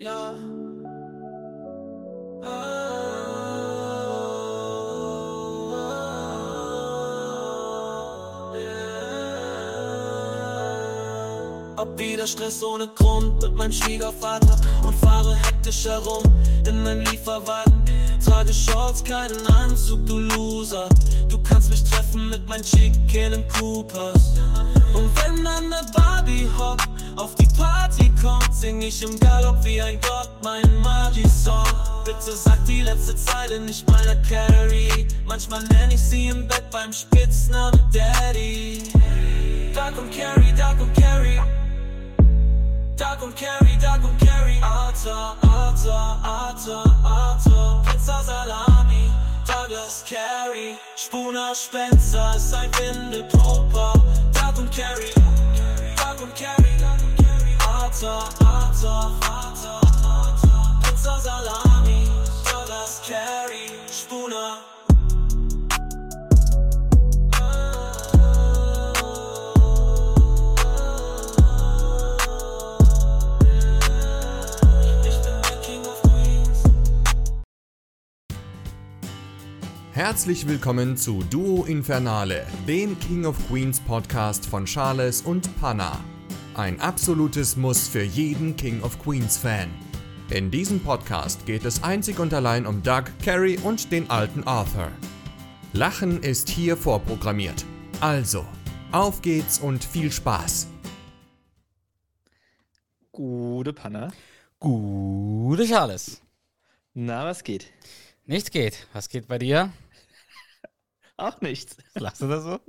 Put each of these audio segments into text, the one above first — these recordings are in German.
Ja. Hab wieder Stress ohne Grund mit meinem Schwiegervater und fahre hektisch herum in meinem Lieferwagen. Trage Shorts, keinen Anzug, du Loser. Du kannst mich treffen mit meinen Chicken Coopers. Und wenn dann ne Barbie Hop auf die Party kommt, sing ich im Galopp wie ein Gott meinen Magi-Song. Bitte sag die letzte Zeile nicht meiner Carrie. Manchmal nenn ich sie im Bett beim Spitznamen Daddy. Doug und Carrie, Doug und Carrie. Doug und Carrie, Doug und Carrie. Arthur, Arthur, Arthur, Arthur. Pizza Salami, Douglas Carrie. Spooner Spencer ist ein Windelproper. Doug und Carrie, Doug und Carrie. Arthur, Arthur, Arthur, Arthur. Pizza Salami, Douglas Carrie. Spooner. Herzlich willkommen zu Duo Infernale, dem King of Queens Podcast von Charles und Panna. Ein absolutes Muss für jeden King of Queens Fan. In diesem Podcast geht es einzig und allein um Doug, Carrie und den alten Arthur. Lachen ist hier vorprogrammiert. Also, auf geht's und viel Spaß. Gute Panna. Gute Charles. Na, was geht? Nichts geht. Was geht bei dir? Auch nichts. Lachst du da so?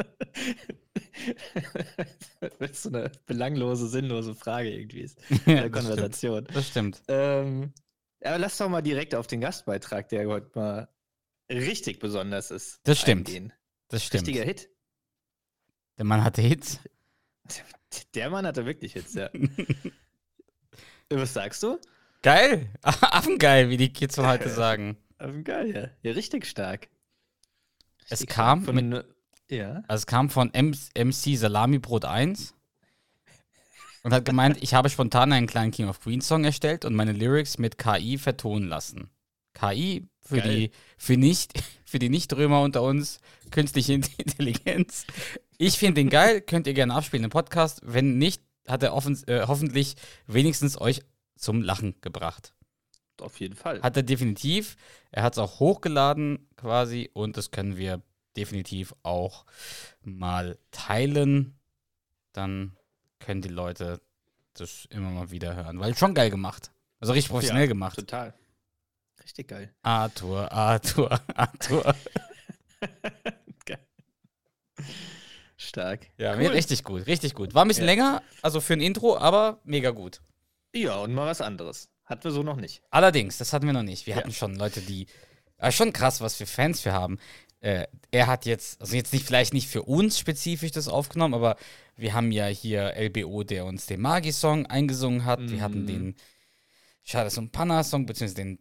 Das ist so eine belanglose, sinnlose Frage irgendwie ist. Eine Konversation. Das stimmt. Aber lass doch mal direkt auf den Gastbeitrag, der heute mal richtig besonders ist. Das stimmt. Eingehen. Das stimmt. Richtiger Hit. Der Mann hatte Hits. Der Mann hatte wirklich Hits, ja. Was sagst du? Geil. Affengeil, wie die Kids von heute sagen. Geil, ja. Ja, richtig stark. Es kam von MC Salamibrot 1 und hat gemeint, ich habe spontan einen kleinen King of Queens Song erstellt und meine Lyrics mit KI vertonen lassen. KI für die Nicht-Römer unter uns, künstliche Intelligenz. Ich finde den geil, könnt ihr gerne abspielen im Podcast. Wenn nicht, hat er hoffentlich wenigstens euch zum Lachen gebracht. Auf jeden Fall. Hat er definitiv. Er hat es auch hochgeladen quasi und das können wir definitiv auch mal teilen. Dann können die Leute das immer mal wieder hören. Weil schon geil gemacht. Also richtig professionell gemacht. Total. Richtig geil. Arthur, Arthur, Arthur. Geil. Stark. Ja, cool. richtig gut, richtig gut. War ein bisschen länger, also für ein Intro, aber mega gut. Ja, und mal was anderes. Hatten wir so noch nicht. Allerdings, das hatten wir noch nicht. Wir hatten schon Leute, die. Schon krass, was für Fans wir haben. Er hat jetzt, also jetzt vielleicht nicht für uns spezifisch das aufgenommen, aber wir haben ja hier LBO, der uns den Magi-Song eingesungen hat. Wir hatten den Charles und Panna-Song, beziehungsweise den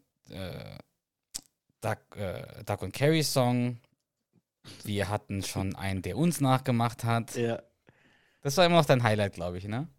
Doug und Carrie-Song. Wir hatten schon einen, der uns nachgemacht hat. Ja. Das war immer noch dein Highlight, glaube ich, ne?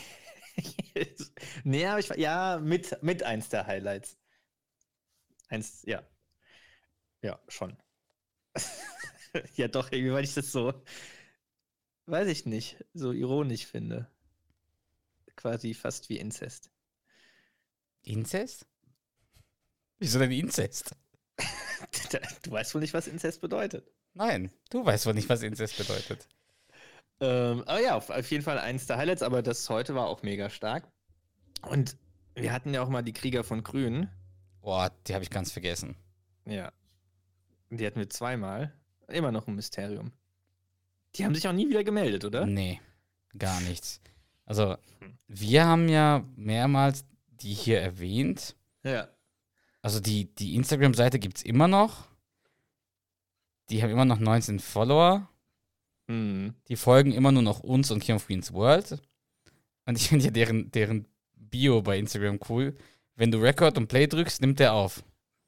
Nee, aber mit eins der Highlights. Ja, schon. Ja, doch, irgendwie, weil ich das so, weiß ich nicht, so ironisch finde. Quasi fast wie Inzest. Inzest? Wieso denn Inzest? Du weißt wohl nicht, was Inzest bedeutet. Nein, du weißt wohl nicht, was Inzest bedeutet. Aber ja, auf jeden Fall eins der Highlights, aber das heute war auch mega stark. Und wir hatten ja auch mal die Krieger von Grün. Boah, die habe ich ganz vergessen. Ja. Die hatten wir zweimal. Immer noch ein Mysterium. Die haben sich auch nie wieder gemeldet, oder? Nee, gar nichts. Also, wir haben ja mehrmals die hier erwähnt. Ja. Also, die Instagram-Seite gibt es immer noch. Die haben immer noch 19 Follower. Die folgen immer nur noch uns und King of Queens World. Und ich finde ja deren Bio bei Instagram cool. Wenn du Record und Play drückst, nimmt der auf.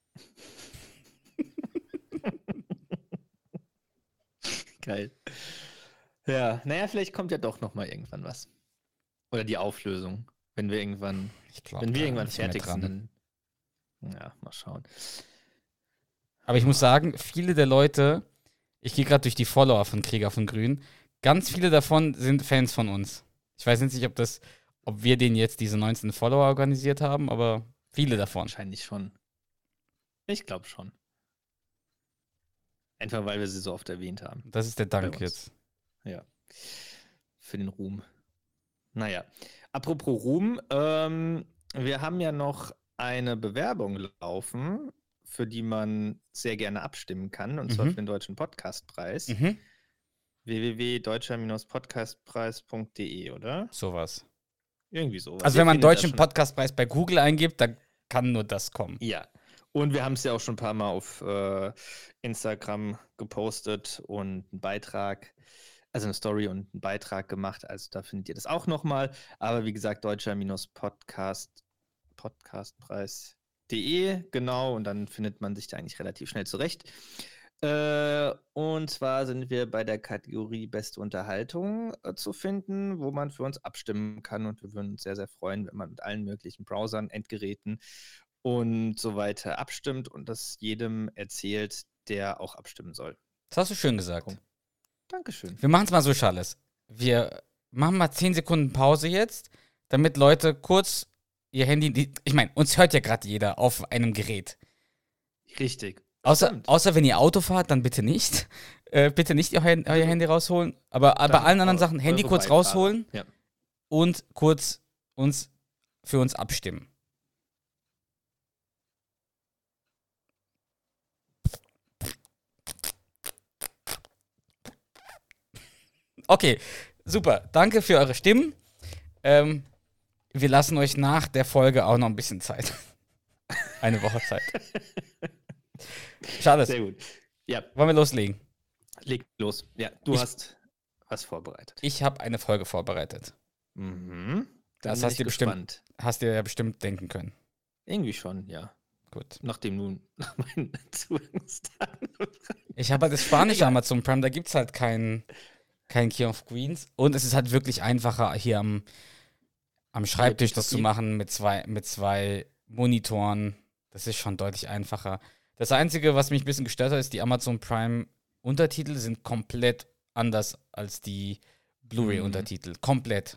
Geil. Ja, naja, vielleicht kommt ja doch noch mal irgendwann was. Oder die Auflösung. Wenn wir irgendwann, fertig sind, dann. Ja, mal schauen. Aber ich muss sagen, viele der Leute, ich gehe gerade durch die Follower von Krieger von Grün, ganz viele davon sind Fans von uns. Ich weiß nicht, ob wir denen jetzt diese 19 Follower organisiert haben, aber viele davon. Wahrscheinlich schon. Ich glaube schon. Einfach weil wir sie so oft erwähnt haben. Das ist der Dank jetzt. Ja. Für den Ruhm. Naja. Apropos Ruhm, wir haben ja noch eine Bewerbung laufen, für die man sehr gerne abstimmen kann, und zwar für den Deutschen Podcastpreis. www.deutscher-podcastpreis.de, oder? Sowas. Irgendwie sowas. Also wenn man Deutschen Podcastpreis bei Google eingibt, dann kann nur das kommen. Ja. Und wir haben es ja auch schon ein paar Mal auf Instagram gepostet und einen Beitrag, also eine Story und einen Beitrag gemacht. Also da findet ihr das auch nochmal. Aber wie gesagt, deutscher-podcastpreis.de, genau. Und dann findet man sich da eigentlich relativ schnell zurecht. Und zwar sind wir bei der Kategorie Beste Unterhaltung zu finden, wo man für uns abstimmen kann. Und wir würden uns sehr, sehr freuen, wenn man mit allen möglichen Browsern, Endgeräten und so weiter abstimmt und das jedem erzählt, der auch abstimmen soll. Das hast du schön gesagt. Cool. Dankeschön. Wir machen es mal so, Charles. Wir machen mal 10 Sekunden Pause jetzt, damit Leute kurz ihr Handy, ich meine, uns hört ja gerade jeder auf einem Gerät. Richtig. Außer wenn ihr Auto fahrt, dann bitte nicht. Bitte nicht euer Handy rausholen. Aber bei allen anderen Sachen, Handy kurz rausholen und kurz für uns abstimmen. Okay, super. Danke für eure Stimmen. Wir lassen euch nach der Folge auch noch ein bisschen Zeit. Eine Woche Zeit. Schade. Sehr gut. Ja. Wollen wir loslegen? Leg los. Ja, du hast was vorbereitet. Ich habe eine Folge vorbereitet. Das hast du ja bestimmt denken können. Irgendwie schon, ja. Gut. Nachdem du nach meinen Zugangsdaten Ich habe halt das spanische Amazon Prime, da gibt es halt kein King of Queens. Und es ist halt wirklich einfacher, hier am Schreibtisch das zu machen mit zwei Monitoren. Das ist schon deutlich einfacher. Das Einzige, was mich ein bisschen gestört hat, ist, die Amazon Prime Untertitel sind komplett anders als die Blu-ray-Untertitel. Komplett.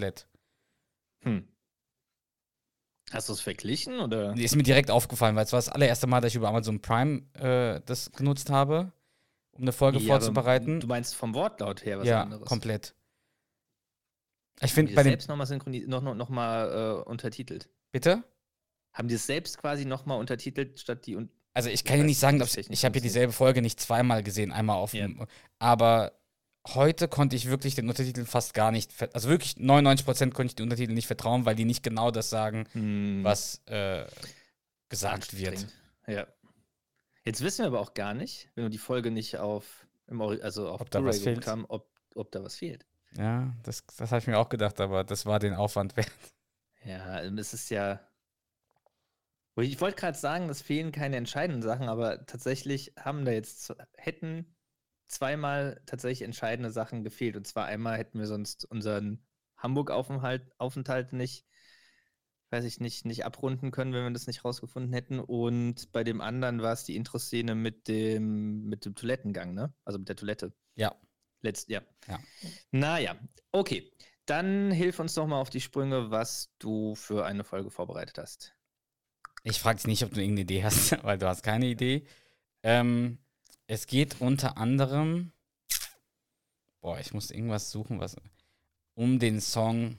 Hast du es verglichen, oder? Ist mir direkt aufgefallen, weil es war das allererste Mal, dass ich über Amazon Prime das genutzt habe, um eine Folge vorzubereiten. Du meinst vom Wortlaut her was anderes? Ja, komplett. Ich finde bei selbst nochmal untertitelt. Bitte? Haben die es selbst quasi nochmal untertitelt, statt die... Also ich kann ja nicht sagen, ich habe hier dieselbe Folge nicht zweimal gesehen, einmal auf dem... Aber heute konnte ich wirklich den Untertitel fast gar nicht... Also wirklich 99% konnte ich den Untertitel nicht vertrauen, weil die nicht genau das sagen, was gesagt wird. Ja. Jetzt wissen wir aber auch gar nicht, wenn wir die Folge nicht auf Blu-ray geguckt haben, ob da was fehlt. Ja, das habe ich mir auch gedacht, aber das war den Aufwand wert. Ja, es ist ja... Ich wollte gerade sagen, es fehlen keine entscheidenden Sachen, aber tatsächlich hätten zweimal tatsächlich entscheidende Sachen gefehlt. Und zwar einmal hätten wir sonst unseren Hamburg-Aufenthalt nicht abrunden können, wenn wir das nicht rausgefunden hätten. Und bei dem anderen war es die Intro-Szene mit dem Toilettengang, ne? Also mit der Toilette. Ja. Ja. Naja, okay. Dann hilf uns doch mal auf die Sprünge, was du für eine Folge vorbereitet hast. Ich frage dich nicht, ob du irgendeine Idee hast, weil du hast keine Idee. Es geht unter anderem, ich muss irgendwas suchen, um den Song,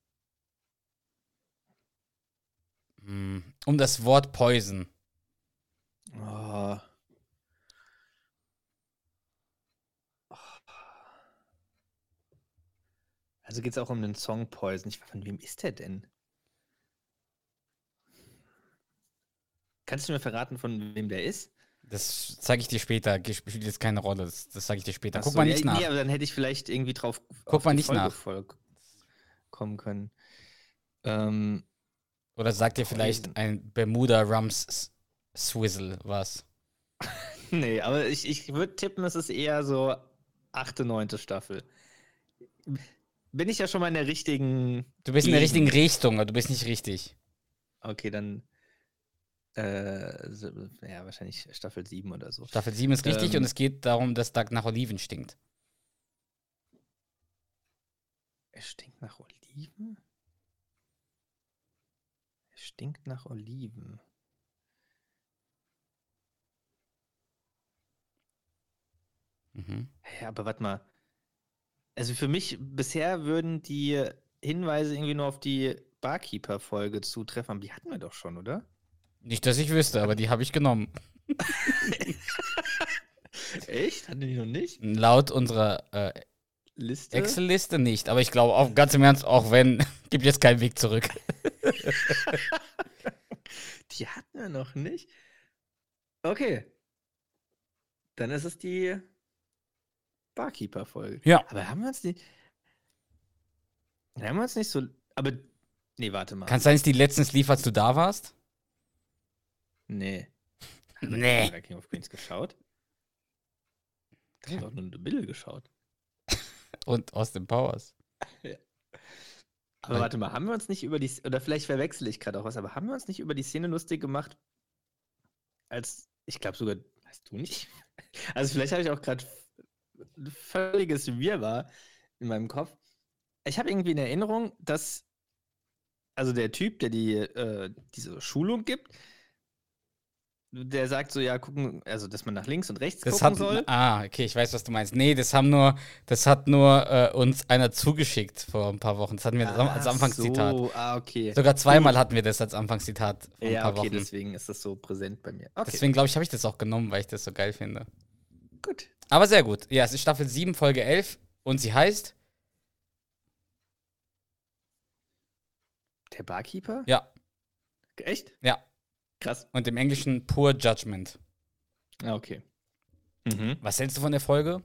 um das Wort Poison. Oh. Also geht es auch um den Song Poison. Von wem ist der denn? Kannst du mir verraten, von wem der ist? Das zeige ich dir später. Spielt jetzt keine Rolle. Das zeige ich dir später. Guck mal nicht nach. Nee, aber dann hätte ich vielleicht irgendwie drauf kommen können. Oder sagt dir vielleicht ein Bermuda Rums Swizzle was? Nee, aber ich würde tippen, es ist eher so 8., 9. Staffel. bin ich ja schon mal in der richtigen... Du bist in der richtigen Richtung, aber du bist nicht richtig. Okay, dann wahrscheinlich Staffel 7 oder so. Staffel 7 ist richtig und es geht darum, dass Doug nach Oliven stinkt. Er stinkt nach Oliven? Er stinkt nach Oliven. Ja, aber warte mal. Also für mich, bisher würden die Hinweise irgendwie nur auf die Barkeeper-Folge zutreffen. Aber die hatten wir doch schon, oder? Nicht, dass ich wüsste, aber die habe ich genommen. Echt? Hatten die noch nicht? Laut unserer Liste? Excel-Liste nicht, aber ich glaube auch ganz im Ernst, auch wenn, gibt jetzt keinen Weg zurück. Die hatten wir noch nicht? Okay. Dann ist es die Barkeeper-Folge. Ja. Aber haben wir uns nicht so... Aber, nee, warte mal. Kann es sein, dass die letztens lief, als du da warst? Nee. Nee. Hast du King of Queens geschaut? Ich habe doch nur The Middle geschaut. Und Austin Powers. Ja. Aber warte mal, haben wir uns nicht über die... Oder vielleicht verwechsel ich gerade auch was, aber haben wir uns nicht über die Szene lustig gemacht, als... Ich glaube sogar... Hast du nicht? Also vielleicht habe ich auch gerade ein völliges Wirrwarr in meinem Kopf. Ich habe irgendwie in Erinnerung, dass also der Typ, der diese Schulung gibt, der sagt so, ja, gucken, also dass man nach links und rechts gucken soll. Okay, ich weiß, was du meinst. Nee, das hat nur uns einer zugeschickt vor ein paar Wochen. Das hatten wir als Anfangszitat. Okay. Sogar zweimal hatten wir das als Anfangszitat vor ein paar Wochen. Deswegen ist das so präsent bei mir. Okay. Deswegen, glaube ich, habe ich das auch genommen, weil ich das so geil finde. Gut. Aber sehr gut. Ja, es ist Staffel 7, Folge 11 und sie heißt? Der Barkeeper? Ja. Echt? Ja. Krass. Und im Englischen Poor Judgment. Okay. Was hältst du von der Folge?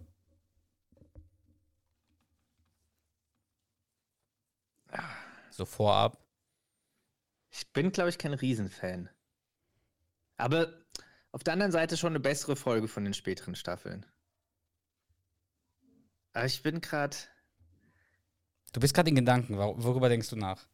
So vorab. Ich bin, glaube ich, kein Riesenfan. Aber auf der anderen Seite schon eine bessere Folge von den späteren Staffeln. Aber ich bin gerade... Du bist gerade in Gedanken. Worüber denkst du nach?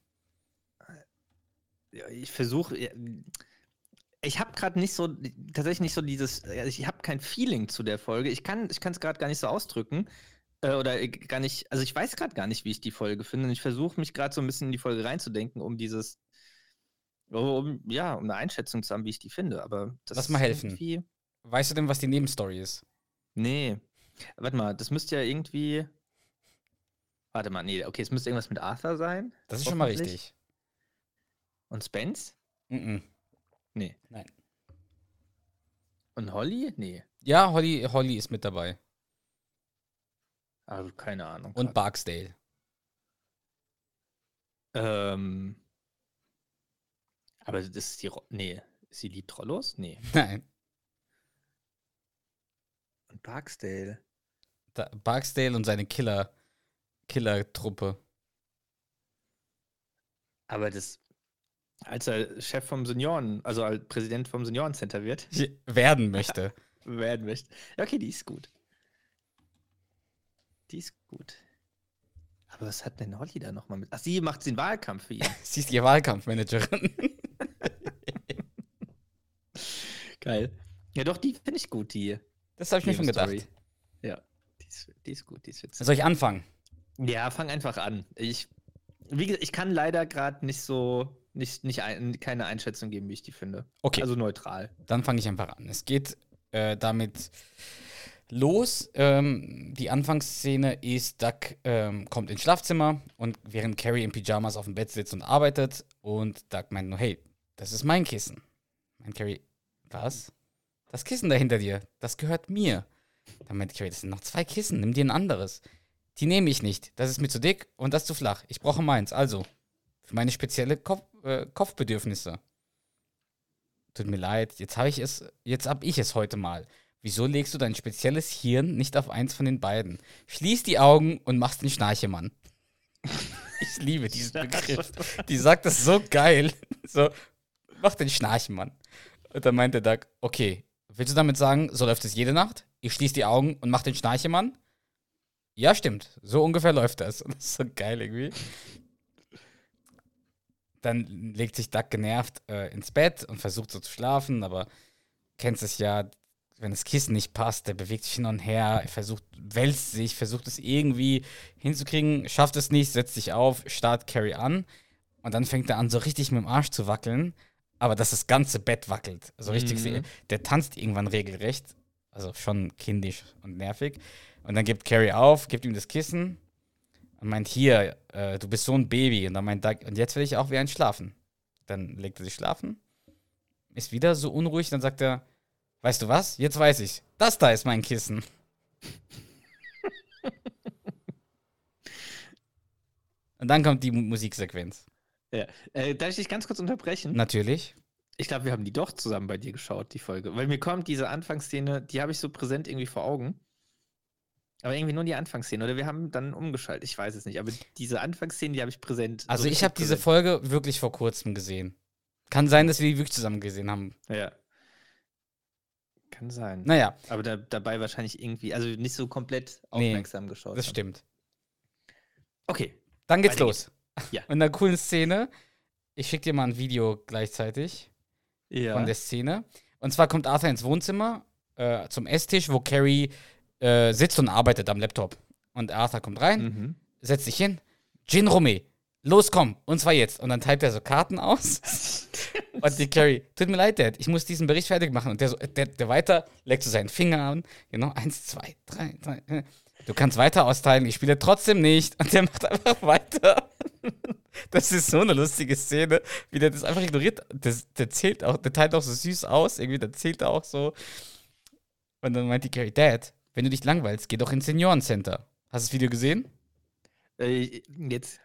Ja, ich versuche... Ich habe gerade tatsächlich nicht so dieses... Ich habe kein Feeling zu der Folge. Ich kann es gerade gar nicht so ausdrücken. Oder gar nicht... Also ich weiß gerade gar nicht, wie ich die Folge finde. Und ich versuche mich gerade so ein bisschen in die Folge reinzudenken, um dieses... um eine Einschätzung zu haben, wie ich die finde. Aber das lass mal helfen. Weißt du denn, was die Nebenstory ist? Nee. Warte mal, das müsste ja irgendwie... Warte mal, nee, okay, es müsste irgendwas mit Arthur sein. Das ist schon mal richtig. Und Spence? Nee. Nein. Und Holly? Nee. Ja, Holly ist mit dabei. Also keine Ahnung. Und Barksdale. Aber das ist nee. Ist sie liebt Trollos? Nee. Nein. Und Barksdale? Barksdale und seine Killer-Truppe. Aber das... Als er Chef vom Senioren, also als Präsident vom Seniorencenter wird. Werden möchte. Ja, okay, die ist gut. Aber was hat denn Holly da nochmal mit? Ach, sie macht den Wahlkampf für ihn. Sie ist die Wahlkampfmanagerin. Geil. Ja, doch, die finde ich gut, die. Das habe ich mir schon gedacht. Ja, die ist gut, die ist witzig. Soll ich anfangen? Ja, fang einfach an. Wie gesagt, ich kann leider gerade keine Einschätzung geben, wie ich die finde. Okay. Also neutral. Dann fange ich einfach an. Es geht damit los. Die Anfangsszene ist, Doug kommt ins Schlafzimmer und während Carrie in Pyjamas auf dem Bett sitzt und arbeitet und Doug meint nur, hey, das ist mein Kissen. Meint Carrie, was? Das Kissen da hinter dir, das gehört mir. Dann meint Carrie, das sind noch 2 Kissen, nimm dir ein anderes. Die nehme ich nicht, das ist mir zu dick und das zu flach. Ich brauche meins, also für meine spezielle Kopfbedürfnisse. Tut mir leid, jetzt hab ich es heute mal. Wieso legst du dein spezielles Hirn nicht auf eins von den beiden? Schließ die Augen und machst den Schnarchemann. Ich liebe diesen Begriff. Die sagt das so geil. So, mach den Schnarchemann. Und dann meinte Doug, okay, willst du damit sagen, so läuft es jede Nacht? Ich schließe die Augen und mach den Schnarchemann? Ja, stimmt. So ungefähr läuft das. Das ist so geil irgendwie. Dann legt sich Doug genervt ins Bett und versucht so zu schlafen, aber kennst es ja, wenn das Kissen nicht passt, der bewegt sich hin und her, wälzt sich, versucht es irgendwie hinzukriegen, schafft es nicht, setzt sich auf, starrt Carrie an und dann fängt er an, so richtig mit dem Arsch zu wackeln, aber dass das ganze Bett wackelt. Also richtig, der tanzt irgendwann regelrecht, also schon kindisch und nervig. Und dann gibt Carrie auf, gibt ihm das Kissen und meint, hier, du bist so ein Baby. Und dann meint Doug, und jetzt will ich auch wie ein schlafen. Dann legt er sich schlafen, ist wieder so unruhig, dann sagt er, weißt du was, jetzt weiß ich, das da ist mein Kissen. Und dann kommt die Musiksequenz. Ja. Darf ich dich ganz kurz unterbrechen? Natürlich. Ich glaube, wir haben die doch zusammen bei dir geschaut, die Folge. Weil mir kommt diese Anfangsszene, die habe ich so präsent irgendwie vor Augen. Aber irgendwie nur die Anfangsszene. Oder wir haben dann umgeschaltet, ich weiß es nicht. Aber diese Anfangsszene, die habe ich präsent. Also so ich habe diese Folge wirklich vor kurzem gesehen. Kann sein, dass wir die wirklich zusammen gesehen haben. Ja. Kann sein. Naja. Aber dabei wahrscheinlich irgendwie, also nicht so komplett aufmerksam geschaut. Das stimmt. Okay. Dann geht's los. Ja. In einer coolen Szene. Ich schicke dir mal ein Video gleichzeitig von der Szene. Und zwar kommt Arthur ins Wohnzimmer zum Esstisch, wo Carrie sitzt und arbeitet am Laptop. Und Arthur kommt rein, setzt sich hin. Gin Rumé, los komm, und zwar jetzt. Und dann teilt er so Karten aus. Und die Carrie, tut mir leid, Dad, ich muss diesen Bericht fertig machen. Und der weiter legt so seinen Finger an. Genau, 1, 2, 3. Du kannst weiter austeilen, ich spiele trotzdem nicht. Und der macht einfach weiter. Das ist so eine lustige Szene, wie der das einfach ignoriert. Der zählt auch, der teilt auch so süß aus, irgendwie, der zählt auch so. Und dann meint die Carrie, Dad, wenn du dich langweilst, geh doch ins Seniorencenter. Hast du das Video gesehen? Jetzt.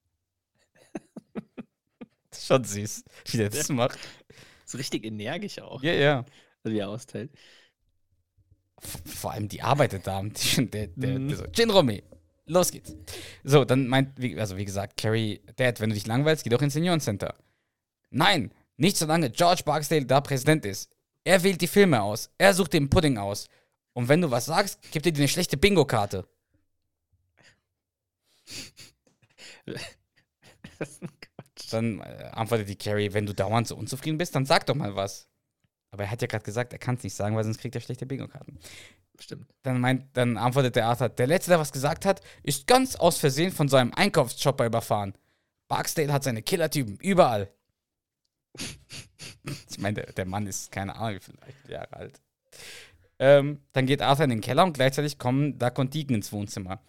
Das ist schon süß, wie der das macht. So richtig energisch auch. Ja, ja. Also wie er austeilt. Vor allem die arbeitet da. Der so, Gin Rumé, los geht's. So, dann meint, wie gesagt, Carrie, Dad, wenn du dich langweilst, geh doch ins Seniorencenter. Nein, nicht solange George Barksdale da Präsident ist. Er wählt die Filme aus. Er sucht den Pudding aus. Und wenn du was sagst, gibt er dir eine schlechte Bingo-Karte. Das ist ein Quatsch. Dann antwortet die Carrie, wenn du dauernd so unzufrieden bist, dann sag doch mal was. Aber er hat ja gerade gesagt, er kann es nicht sagen, weil sonst kriegt er schlechte Bingo-Karten. Stimmt. Dann antwortet der Arthur, der Letzte, der was gesagt hat, ist ganz aus Versehen von seinem Einkaufsshopper überfahren. Barksdale hat seine Killertypen überall. Ich meine, der Mann ist, keine Ahnung, vielleicht Jahre alt. Dann geht Arthur in den Keller und gleichzeitig kommen Doug und Deacon ins Wohnzimmer.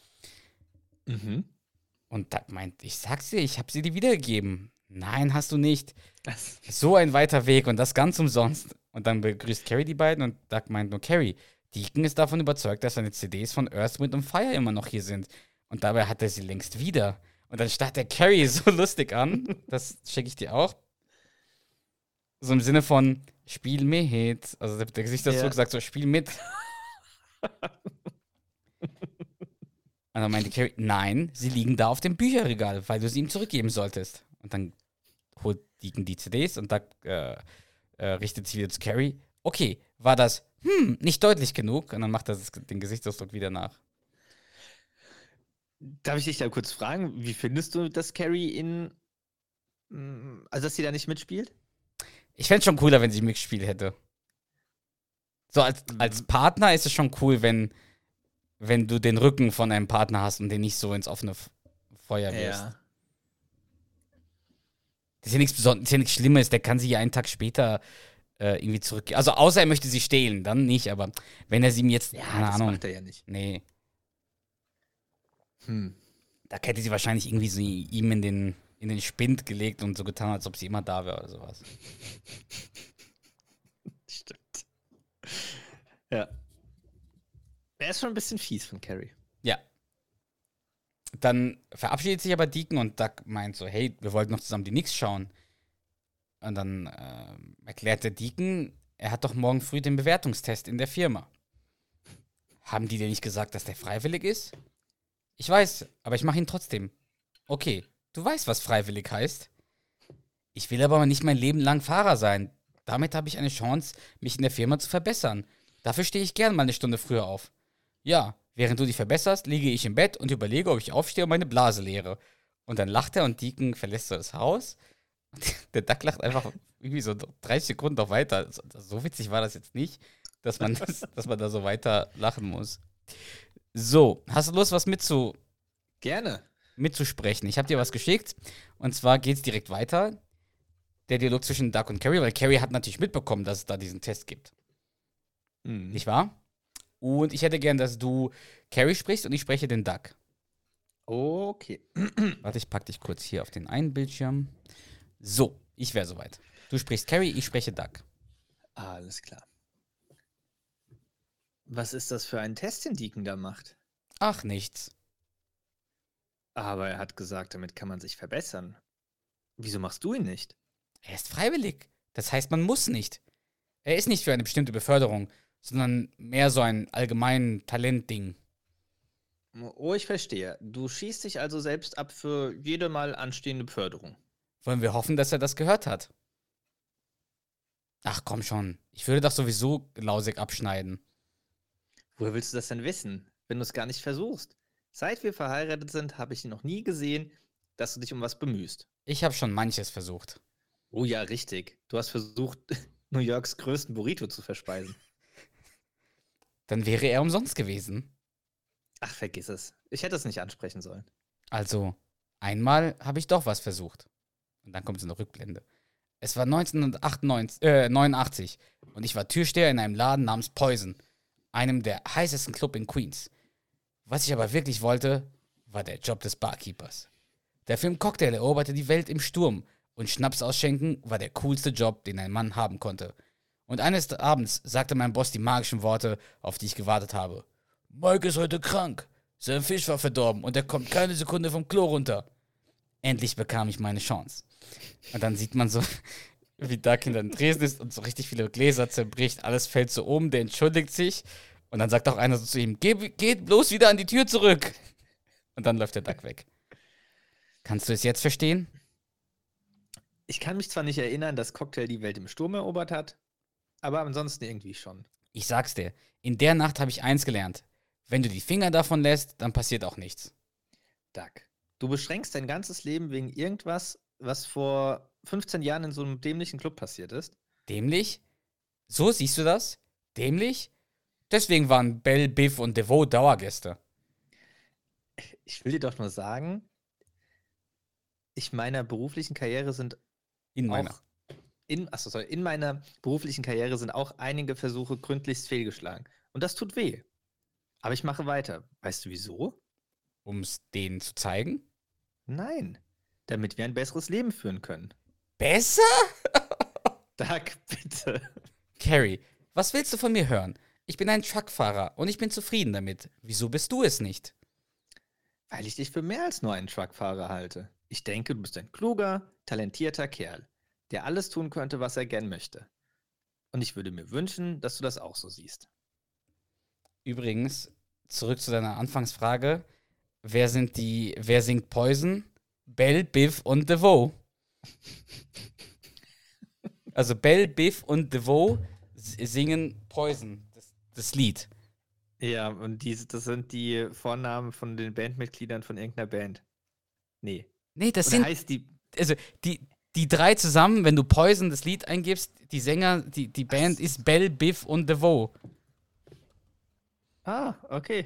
Und Doug meint, ich sag's dir, ich hab sie dir wiedergegeben. Nein, hast du nicht. So ein weiter Weg und das ganz umsonst. Und dann begrüßt Carrie die beiden und Doug meint nur, Carrie, Deacon ist davon überzeugt, dass seine CDs von Earth, Wind and Fire immer noch hier sind. Und dabei hat er sie längst wieder. Und dann starrt der Carrie so lustig an. Das schicke ich dir auch. So im Sinne von, spiel mit. Also der Gesichtsausdruck sagt so, spiel mit. Und dann meinte Carrie, nein, sie liegen da auf dem Bücherregal, weil du sie ihm zurückgeben solltest. Und dann holt Deacon die CDs und Doug richtet sich wieder zu Carrie. Okay, war das, nicht deutlich genug? Und dann macht er den Gesichtsausdruck wieder nach. Darf ich dich da kurz fragen, wie findest du, dass Carrie also dass sie da nicht mitspielt? Ich fände es schon cooler, wenn sie mitgespielt hätte. So, als Partner ist es schon cool, wenn du den Rücken von einem Partner hast und den nicht so ins offene Feuer wirst. Ja. Das ist ja nichts Besonderes, das ist ja nichts Schlimmes, der kann sie ja einen Tag später irgendwie zurückgeben. Also außer er möchte sie stehlen, dann nicht, aber wenn er sie ihm jetzt, keine Ahnung. Das macht er ja nicht. Nee. Da hätte sie wahrscheinlich irgendwie so ihm in den Spind gelegt und so getan, als ob sie immer da wäre oder sowas. Stimmt. Ja. Er ist schon ein bisschen fies von Carrie. Ja. Dann verabschiedet sich aber Deacon und Doug meint so, hey, wir wollten noch zusammen die Knicks schauen. Und dann erklärt der Deacon, er hat doch morgen früh den Bewertungstest in der Firma. Haben die dir nicht gesagt, dass der freiwillig ist? Ich weiß, aber ich mache ihn trotzdem. Okay, du weißt, was freiwillig heißt. Ich will aber nicht mein Leben lang Fahrer sein. Damit habe ich eine Chance, mich in der Firma zu verbessern. Dafür stehe ich gern mal eine Stunde früher auf. Ja, Während du dich verbesserst, liege ich im Bett und überlege, ob ich aufstehe und meine Blase leere. Und dann lacht er und Deacon verlässt so das Haus. Und der Duck lacht einfach irgendwie so 30 Sekunden noch weiter. So witzig war das jetzt nicht, dass man da so weiter lachen muss. So, hast du Lust, was Gerne. mitzusprechen? Ich habe dir was geschickt. Und zwar geht es direkt weiter. Der Dialog zwischen Duck und Carrie, weil Carrie hat natürlich mitbekommen, dass es da diesen Test gibt. Nicht wahr? Und ich hätte gern, dass du Carrie sprichst und ich spreche den Duck. Okay. Warte, ich pack dich kurz hier auf den einen Bildschirm. So, ich wäre soweit. Du sprichst Carrie, ich spreche Duck. Alles klar. Was ist das für ein Test, den Deacon da macht? Ach, nichts. Aber er hat gesagt, damit kann man sich verbessern. Wieso machst du ihn nicht? Er ist freiwillig. Das heißt, man muss nicht. Er ist nicht für eine bestimmte Beförderung, sondern mehr so ein allgemein Talentding. Oh, ich verstehe. Du schießt dich also selbst ab für jede mal anstehende Beförderung. Wollen wir hoffen, dass er das gehört hat? Ach, komm schon. Ich würde doch sowieso lausig abschneiden. Woher willst du das denn wissen, wenn du es gar nicht versuchst? Seit wir verheiratet sind, habe ich noch nie gesehen, dass du dich um was bemühst. Ich habe schon manches versucht. Oh ja, richtig. Du hast versucht, New Yorks größten Burrito zu verspeisen. Dann wäre er umsonst gewesen. Ach, vergiss es. Ich hätte es nicht ansprechen sollen. Also, einmal habe ich doch was versucht. Und dann kommt so eine Rückblende. Es war 1989 und ich war Türsteher in einem Laden namens Poison, einem der heißesten Club in Queens. Was ich aber wirklich wollte, war der Job des Barkeepers. Der Film Cocktail eroberte die Welt im Sturm und Schnaps ausschenken war der coolste Job, den ein Mann haben konnte. Und eines Abends sagte mein Boss die magischen Worte, auf die ich gewartet habe. Mike ist heute krank. Sein Fisch war verdorben und er kommt keine Sekunde vom Klo runter. Endlich bekam ich meine Chance. Und dann sieht man so, wie Duck hinter dem Tresen ist und so richtig viele Gläser zerbricht. Alles fällt so um, der entschuldigt sich. Und dann sagt auch einer so zu ihm, geht bloß wieder an die Tür zurück. Und dann läuft der Duck weg. Kannst du es jetzt verstehen? Ich kann mich zwar nicht erinnern, dass Cocktail die Welt im Sturm erobert hat, aber ansonsten irgendwie schon. Ich sag's dir, in der Nacht habe ich eins gelernt. Wenn du die Finger davon lässt, dann passiert auch nichts. Duck, du beschränkst dein ganzes Leben wegen irgendwas, was vor 15 Jahren in so einem dämlichen Club passiert ist. Dämlich? So siehst du das? Dämlich? Deswegen waren Belle, Biff und DeVoe Dauergäste. Ich will dir doch nur sagen, in meiner beruflichen Karriere sind in meiner beruflichen Karriere sind auch einige Versuche gründlichst fehlgeschlagen. Und das tut weh. Aber ich mache weiter. Weißt du wieso? Um es denen zu zeigen? Nein. Damit wir ein besseres Leben führen können. Besser? Duck, bitte. Carrie, was willst du von mir hören? Ich bin ein Truckfahrer und ich bin zufrieden damit. Wieso bist du es nicht? Weil ich dich für mehr als nur einen Truckfahrer halte. Ich denke, du bist ein kluger, talentierter Kerl, der alles tun könnte, was er gern möchte. Und ich würde mir wünschen, dass du das auch so siehst. Übrigens, zurück zu deiner Anfangsfrage. Wer singt Poison? Belle, Biff und DeVoe. Also Belle, Biff und DeVoe singen Poison, das Lied. Ja, und das sind die Vornamen von den Bandmitgliedern von irgendeiner Band. Nee, das Oder sind. heißt die. Also, die drei zusammen, wenn du Poison das Lied eingibst, die Sänger, die Band ist Belle, Biff und DeVoe. Ah, okay.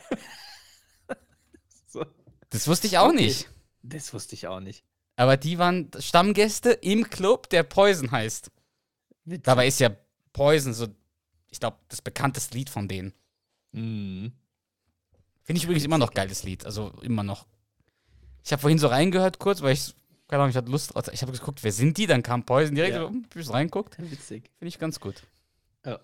So. Das wusste ich auch Okay. nicht. Das wusste ich auch nicht. Aber die waren Stammgäste im Club, der Poison heißt. Witzig. Dabei ist ja Poison so, ich glaube, das bekannteste Lied von denen. Mhm. Finde ich übrigens immer noch geiles Lied. Also immer noch. Ich habe vorhin so reingehört kurz, weil ich, keine Ahnung, ich hatte Lust. Ich habe geguckt, wer sind die? Dann kam Poison direkt. Ja. So, ein bisschen reinguckt. Witzig. Finde ich ganz gut. Ja.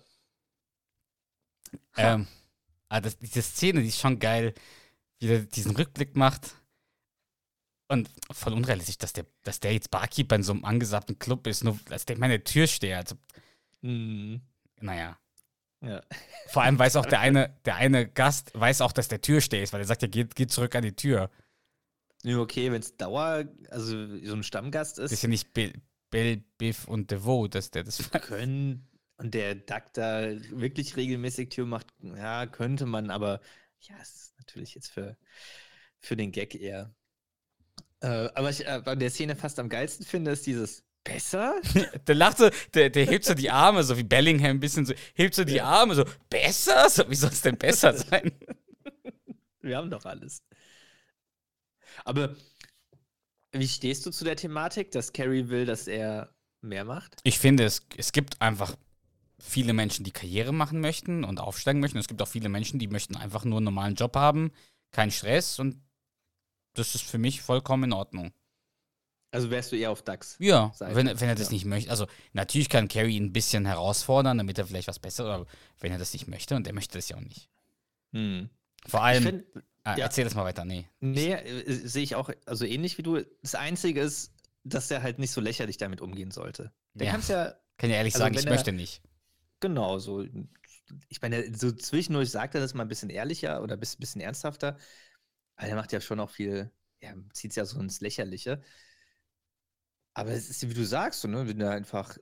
Diese Szene, die ist schon geil, wie der diesen Rückblick macht. Und voll unrealistisch, dass der jetzt Barkeeper in so einem angesagten Club ist, nur als der meine Türsteher. Also, Mhm. naja. Ja. Vor allem weiß auch der eine Gast, weiß auch, dass der Türsteher ist, weil er sagt, ja, geht zurück an die Tür. Ja, okay, wenn es also so ein Stammgast Das ist ist, ja nicht Belle, Biff und DeVoe, dass der das und der Duck da wirklich regelmäßig Tür macht, ja, könnte man, aber Ja, es ist natürlich jetzt für den Gag eher. Aber ich bei der Szene fast am geilsten finde, ist dieses besser? Der lacht so, der hebt so die Arme, so wie Bellingham ein bisschen so, hebt so die Arme, so, besser? So, wie soll es denn besser sein? Wir haben doch alles. Aber wie stehst du zu der Thematik, dass Carrie will, dass er mehr macht? Ich finde, es gibt einfach viele Menschen, die Karriere machen möchten und aufsteigen möchten. Es gibt auch viele Menschen, die möchten einfach nur einen normalen Job haben, keinen Stress, und das ist für mich vollkommen in Ordnung. Also wärst du eher auf Dax? Ja, wenn er das nicht möchte. Also natürlich kann Carrie ihn ein bisschen herausfordern, damit er vielleicht was Besseres, aber wenn er das nicht möchte, und er möchte das ja auch nicht. Vor allem, erzähl das mal weiter, Nee, sehe ich auch, also ähnlich wie du. Das Einzige ist, dass er halt nicht so lächerlich damit umgehen sollte. Der kann ja ehrlich sagen, ich möchte nicht. Genau, so. Ich meine, so zwischendurch sagt er das mal ein bisschen ehrlicher oder ein bisschen ernsthafter. Aber er macht ja schon auch viel, zieht es ja so ins Lächerliche. Aber es ist, wie du sagst, so, ne, wenn er einfach,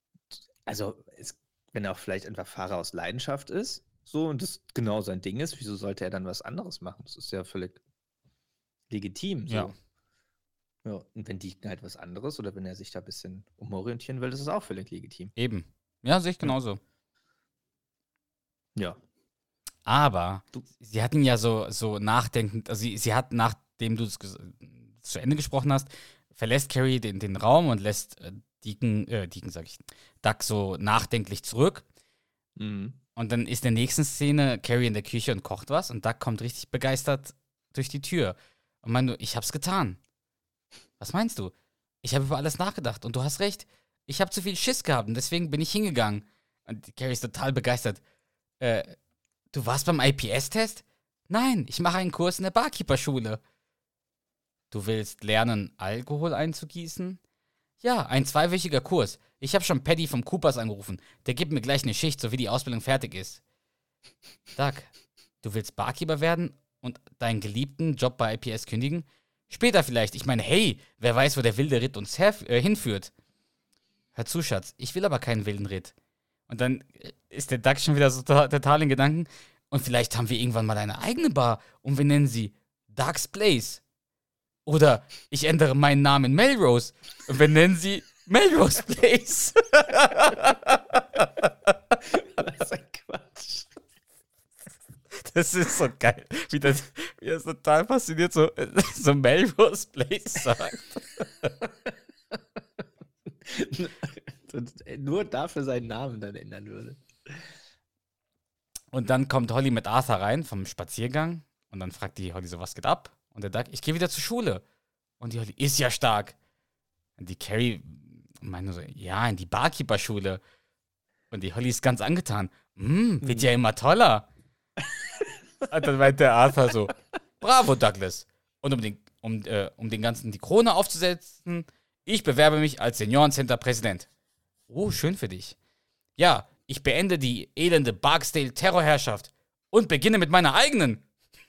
wenn er auch vielleicht einfach Fahrer aus Leidenschaft ist, so, und das genau sein Ding ist, wieso sollte er dann was anderes machen? Das ist ja völlig legitim. So. Ja. Ja, und wenn die halt was anderes oder wenn er sich da ein bisschen umorientieren will, das ist auch völlig legitim. Eben. Ja, sehe ich genauso. Ja. Aber sie hat ihn ja so nachdenkend, also sie hat, nachdem du es zu Ende gesprochen hast, verlässt Carrie den Raum und lässt Doug so nachdenklich zurück. Mhm. Und dann ist in der nächsten Szene Carrie in der Küche und kocht was, und Doug kommt richtig begeistert durch die Tür und meint, ich hab's getan. Was meinst du? Ich habe über alles nachgedacht und du hast recht. Ich habe zu viel Schiss gehabt und deswegen bin ich hingegangen. Und Carrie ist total begeistert. Du warst beim IPS-Test? Nein, ich mache einen Kurs in der Barkeeper-Schule. Du willst lernen, Alkohol einzugießen? Ja, ein 2-wöchiger Kurs. Ich habe schon Paddy vom Coopers angerufen. Der gibt mir gleich eine Schicht, so wie die Ausbildung fertig ist. Doug, du willst Barkeeper werden und deinen geliebten Job bei IPS kündigen? Später vielleicht. Ich meine, hey, wer weiß, wo der wilde Ritt uns hinführt. Hör zu, Schatz, ich will aber keinen wilden Ritt. Und dann ist der Doug schon wieder so total in Gedanken. Und vielleicht haben wir irgendwann mal eine eigene Bar und wir nennen sie Doug's Place. Oder ich ändere meinen Namen in Melrose und wir nennen sie Melrose Place. Was ein Quatsch. Das ist so geil, wie das total fasziniert so Melrose Place sagt. Nur dafür seinen Namen dann ändern würde. Und dann kommt Holly mit Arthur rein vom Spaziergang und dann fragt die Holly so, was geht ab? Und der Doug, ich gehe wieder zur Schule. Und die Holly, ist ja stark. Und die Carrie meinte so, ja, in die Barkeeper-Schule. Und die Holly ist ganz angetan. Wird ja immer toller. Und dann meint der Arthur so, bravo, Douglas. Und um den Ganzen die Krone aufzusetzen, ich bewerbe mich als Seniorencenter-Präsident. Oh, schön für dich. Ja, ich beende die elende Barksdale-Terrorherrschaft und beginne mit meiner eigenen.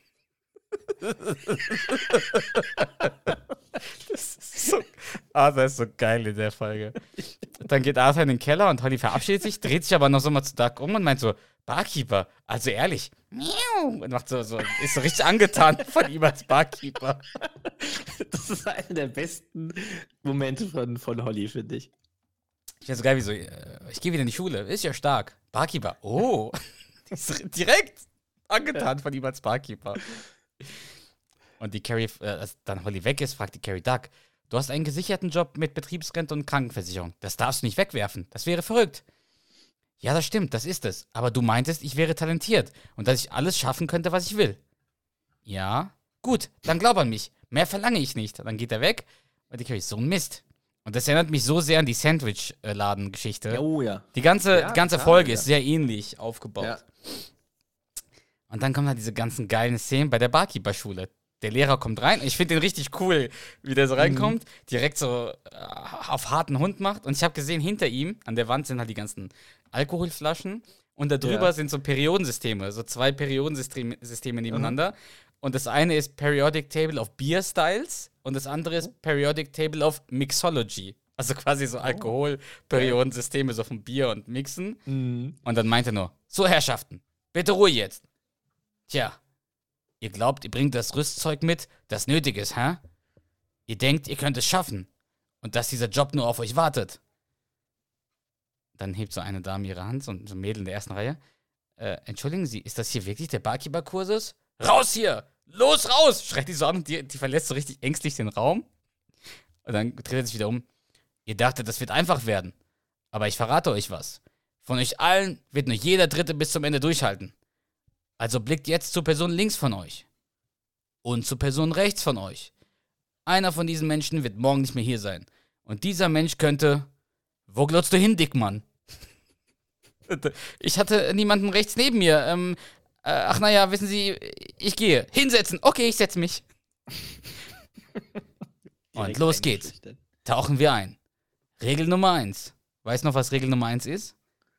Arthur ist so geil in der Folge. Dann geht Arthur in den Keller und Holly verabschiedet sich, dreht sich aber noch so mal zu Doug um und meint so, Barkeeper, also ehrlich. Und macht so, ist so richtig angetan von ihm als Barkeeper. Das ist einer der besten Momente von Holly, finde ich. Ich finde so geil, wie so, ich gehe wieder in die Schule, ist ja stark. Barkeeper, oh. Die ist direkt angetan von ihm als Barkeeper. Und die Carrie, als dann Holly weg ist, fragt die Carrie, Doug, du hast einen gesicherten Job mit Betriebsrente und Krankenversicherung. Das darfst du nicht wegwerfen. Das wäre verrückt. Ja, das stimmt, das ist es. Aber du meintest, ich wäre talentiert und dass ich alles schaffen könnte, was ich will. Ja, gut, dann glaub an mich. Mehr verlange ich nicht. Dann geht er weg und die Carrie, so ein Mist. Und das erinnert mich so sehr an die Sandwich-Laden-Geschichte. Oh ja. Die ganze Folge ist sehr ähnlich aufgebaut. Ja. Und dann kommen halt diese ganzen geilen Szenen bei der Barkeeper-Schule. Der Lehrer kommt rein. Ich finde den richtig cool, wie der so reinkommt. Direkt so auf harten Hund macht. Und ich habe gesehen, hinter ihm an der Wand sind halt die ganzen Alkoholflaschen. Und da drüber sind so Periodensysteme. So 2 Periodensysteme nebeneinander. Und das eine ist Periodic Table of Beer Styles. Und das andere ist Periodic Table of Mixology. Also quasi so Alkohol-Periodensysteme so von Bier und Mixen. Und dann meinte er nur, so Herrschaften, bitte Ruhe jetzt. Tja, Ihr glaubt, ihr bringt das Rüstzeug mit, das nötig ist, hä? Ihr denkt, ihr könnt es schaffen. Und dass dieser Job nur auf euch wartet. Dann hebt so eine Dame ihre Hand, so ein Mädel in der ersten Reihe. Entschuldigen Sie, ist das hier wirklich der Barkeeper-Kursus? Raus hier! Los, raus! Schreit die so an und die verlässt so richtig ängstlich den Raum. Und dann dreht er sich wieder um. Ihr dachtet, das wird einfach werden. Aber ich verrate euch was. Von euch allen wird nur jeder Dritte bis zum Ende durchhalten. Also blickt jetzt zur Person links von euch. Und zur Person rechts von euch. Einer von diesen Menschen wird morgen nicht mehr hier sein. Und dieser Mensch könnte... Wo glotzt du hin, Dickmann? Ich hatte niemanden rechts neben mir. Ach naja, wissen Sie, ich gehe. Hinsetzen. Okay, ich setze mich. Und los geht's. Tauchen wir ein. Regel Nummer 1. Weißt du noch, was Regel Nummer 1 ist?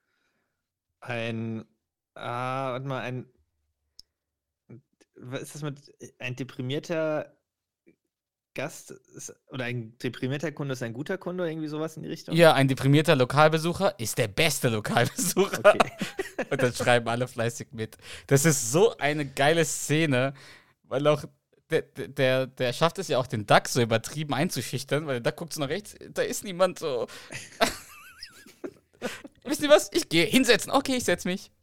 Was ist das mit ein deprimierter Gast oder ein deprimierter Kunde ist ein guter Kunde oder irgendwie sowas in die Richtung? Ja, ein deprimierter Lokalbesucher ist der beste Lokalbesucher. Okay. Und das schreiben alle fleißig mit. Das ist so eine geile Szene, weil auch der schafft es ja auch, den Duck so übertrieben einzuschüchtern, weil der Duck guckt so nach rechts, da ist niemand so. Wisst ihr was? Ich gehe hinsetzen. Okay, ich setze mich.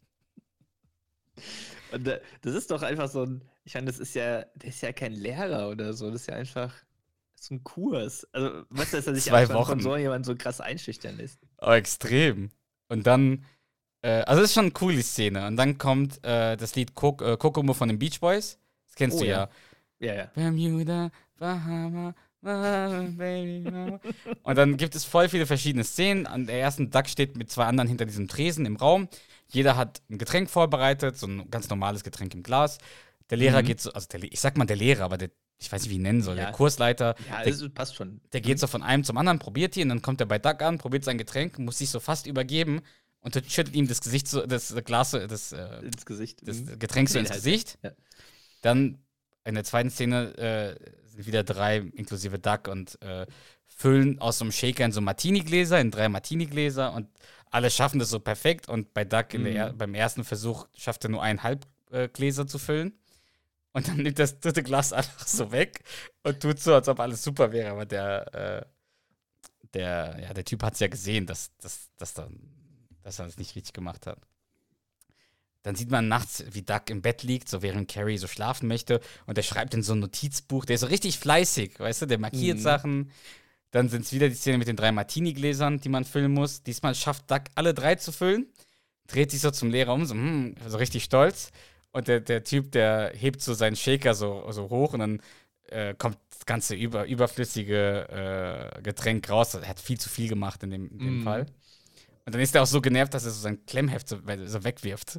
Und das ist doch einfach so ein, ich meine, der ist ja kein Lehrer oder so, das ist ja einfach so ein Kurs. Also, weißt du, dass er sich 2 Wochen von so jemand so krass einschüchtern lässt. Oh, extrem. Und dann, also das ist schon eine coole Szene. Und dann kommt das Lied Kokomo von den Beach Boys. Das kennst du ja. Ja. Bermuda, Bahama, Baby, Mama. Und dann gibt es voll viele verschiedene Szenen. An der ersten Duck steht mit 2 anderen hinter diesem Tresen im Raum. Jeder hat ein Getränk vorbereitet, so ein ganz normales Getränk im Glas. Der Lehrer geht so, also ich sag mal der Lehrer, aber ich weiß nicht, wie ich ihn nennen soll, der Kursleiter. Ja, das passt schon. Der geht so von einem zum anderen, probiert ihn, und dann kommt er bei Duck an, probiert sein Getränk, muss sich so fast übergeben und dann schüttet ihm das Gesicht so, das Glas, das Gesicht. Das Getränk so ins Gesicht. Ja. Dann in der zweiten Szene sind wieder 3 inklusive Duck und füllen aus so einem Shaker in so Martini-Gläser, in 3 Martini-Gläser, und alle schaffen das so perfekt, und bei Duck beim ersten Versuch schafft er nur 1,5 Gläser zu füllen. Und dann nimmt das 3. Glas einfach so weg und tut so, als ob alles super wäre. Aber der Typ hat es ja gesehen, dass er das nicht richtig gemacht hat. Dann sieht man nachts, wie Duck im Bett liegt, so während Carrie so schlafen möchte. Und der schreibt in so ein Notizbuch. Der ist so richtig fleißig, weißt du? Der markiert Sachen. Dann sind es wieder die Szene mit den 3 Martini-Gläsern, die man füllen muss. Diesmal schafft Duck alle 3 zu füllen. Dreht sich so zum Lehrer um, so richtig stolz. Und der Typ, der hebt so seinen Shaker so hoch, und dann kommt das ganze überflüssige Getränk raus. Er hat viel zu viel gemacht in dem Fall. Und dann ist er auch so genervt, dass er so sein Klemmheft so wegwirft.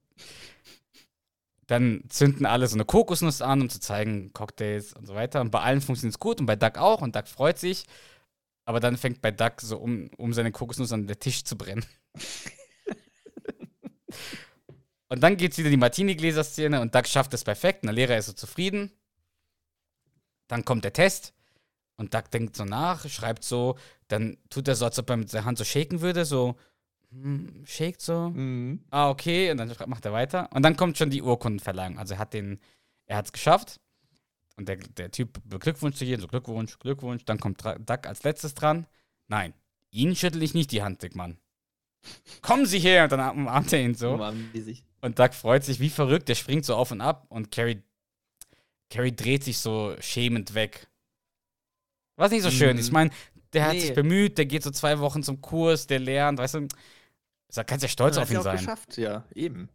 Dann zünden alle so eine Kokosnuss an, um zu zeigen, Cocktails und so weiter. Und bei allen funktioniert es gut und bei Duck auch. Und Duck freut sich. Aber dann fängt bei Duck so um seine Kokosnuss an der Tisch zu brennen. Und dann geht's wieder die Martini-Gläser-Szene und Duck schafft es perfekt und der Lehrer ist so zufrieden. Dann kommt der Test und Duck denkt so nach, schreibt so, dann tut er so, als ob er mit der Hand so shaken würde, so, shakt so. Okay, und dann macht er weiter. Und dann kommt schon die Urkundenverleihung. Also er hat es geschafft. Und der Typ beglückwünscht zu jedem, so Glückwunsch. Dann kommt Duck als letztes dran. Nein, Ihnen schüttel ich nicht die Hand, Dickmann. Kommen Sie her! Und dann umarmt er ihn so. Umarmen die sich. Und Duck freut sich wie verrückt, der springt so auf und ab und Carrie dreht sich so schämend weg. Was nicht so schön ist. Ich meine, der hat sich bemüht, der geht so 2 Wochen zum Kurs, der lernt, weißt du. Da kannst du ja stolz auf ihn sein. Geschafft, ja, eben.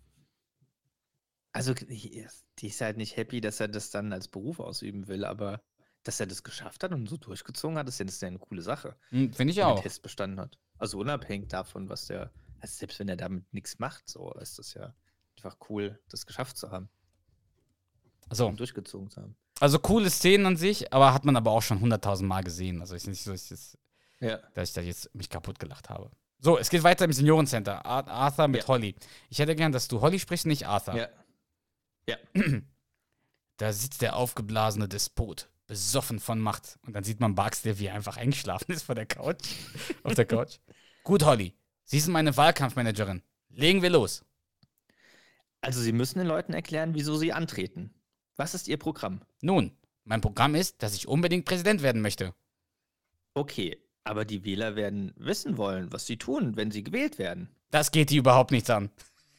Also, die ist halt nicht happy, dass er das dann als Beruf ausüben will, aber dass er das geschafft hat und so durchgezogen hat, ist ja eine coole Sache. Finde ich auch. Den Test bestanden hat. Also unabhängig davon, was der, also selbst wenn er damit nichts macht, so ist das ja einfach cool, das geschafft zu haben. So. Und durchgezogen zu haben. Also coole Szenen an sich, aber hat man aber auch schon 100.000 Mal gesehen. Also ist nicht so, dass ich da jetzt mich kaputt gelacht habe. So, es geht weiter im Seniorencenter. Arthur mit Holly. Ich hätte gern, dass du Holly sprichst, nicht Arthur. Ja. Da sitzt der aufgeblasene Despot, besoffen von Macht. Und dann sieht man Barksdale, wie er einfach eingeschlafen ist auf der Couch. Gut, Holly. Sie sind meine Wahlkampfmanagerin. Legen wir los. Also Sie müssen den Leuten erklären, wieso Sie antreten. Was ist Ihr Programm? Nun, mein Programm ist, dass ich unbedingt Präsident werden möchte. Okay, aber die Wähler werden wissen wollen, was sie tun, wenn sie gewählt werden. Das geht die überhaupt nichts an.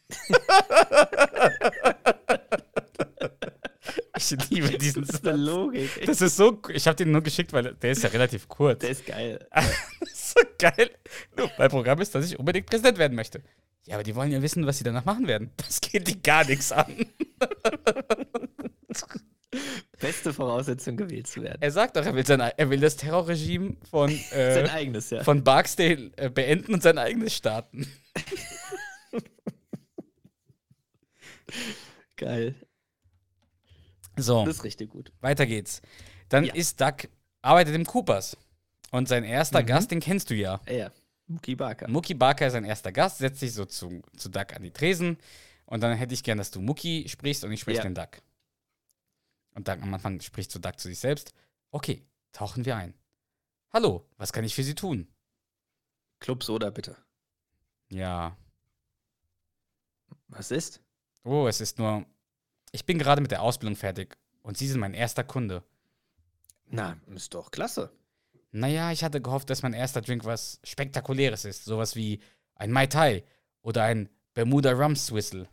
Ich liebe diesen Das ist eine Logik. Das ist so, ich habe den nur geschickt, weil der ist ja relativ kurz. Der ist geil. Das ist so geil. Mein Programm ist, dass ich unbedingt Präsident werden möchte. Ja, aber die wollen ja wissen, was sie danach machen werden. Das geht die gar nichts an. Beste Voraussetzung, gewählt zu werden. Er sagt doch, er will das Terrorregime von, sein eigenes, ja. von Barksdale beenden und sein eigenes starten. Geil. So. Das ist richtig gut. Weiter geht's. Dann ist Duck, arbeitet im Coopers. Und sein erster Gast, den kennst du ja. Ja, Mookie Barker. Mookie Barker ist sein erster Gast, setzt sich so zu Duck an die Tresen. Und dann hätte ich gern, dass du Mookie sprichst und ich spreche den Duck. Und Duck am Anfang spricht Duck zu sich selbst. Okay, tauchen wir ein. Hallo, was kann ich für Sie tun? Club Soda, bitte. Ja. Was ist? Oh, es ist nur... Ich bin gerade mit der Ausbildung fertig und Sie sind mein erster Kunde. Na, ist doch klasse. Naja, ich hatte gehofft, dass mein erster Drink was Spektakuläres ist. Sowas wie ein Mai Tai oder ein Bermuda Rum Swizzle.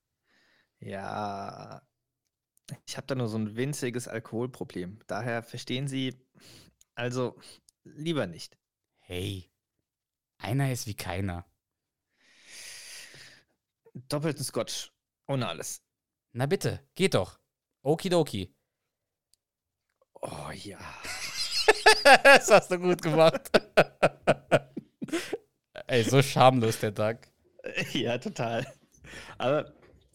Ja, ich habe da nur so ein winziges Alkoholproblem. Daher verstehen Sie, also lieber nicht. Hey, einer ist wie keiner. Doppelten Scotch, ohne alles. Na bitte, geht doch. Okidoki. Oh ja. Das hast du gut gemacht. Ey, so schamlos der Duck. Ja, total. Aber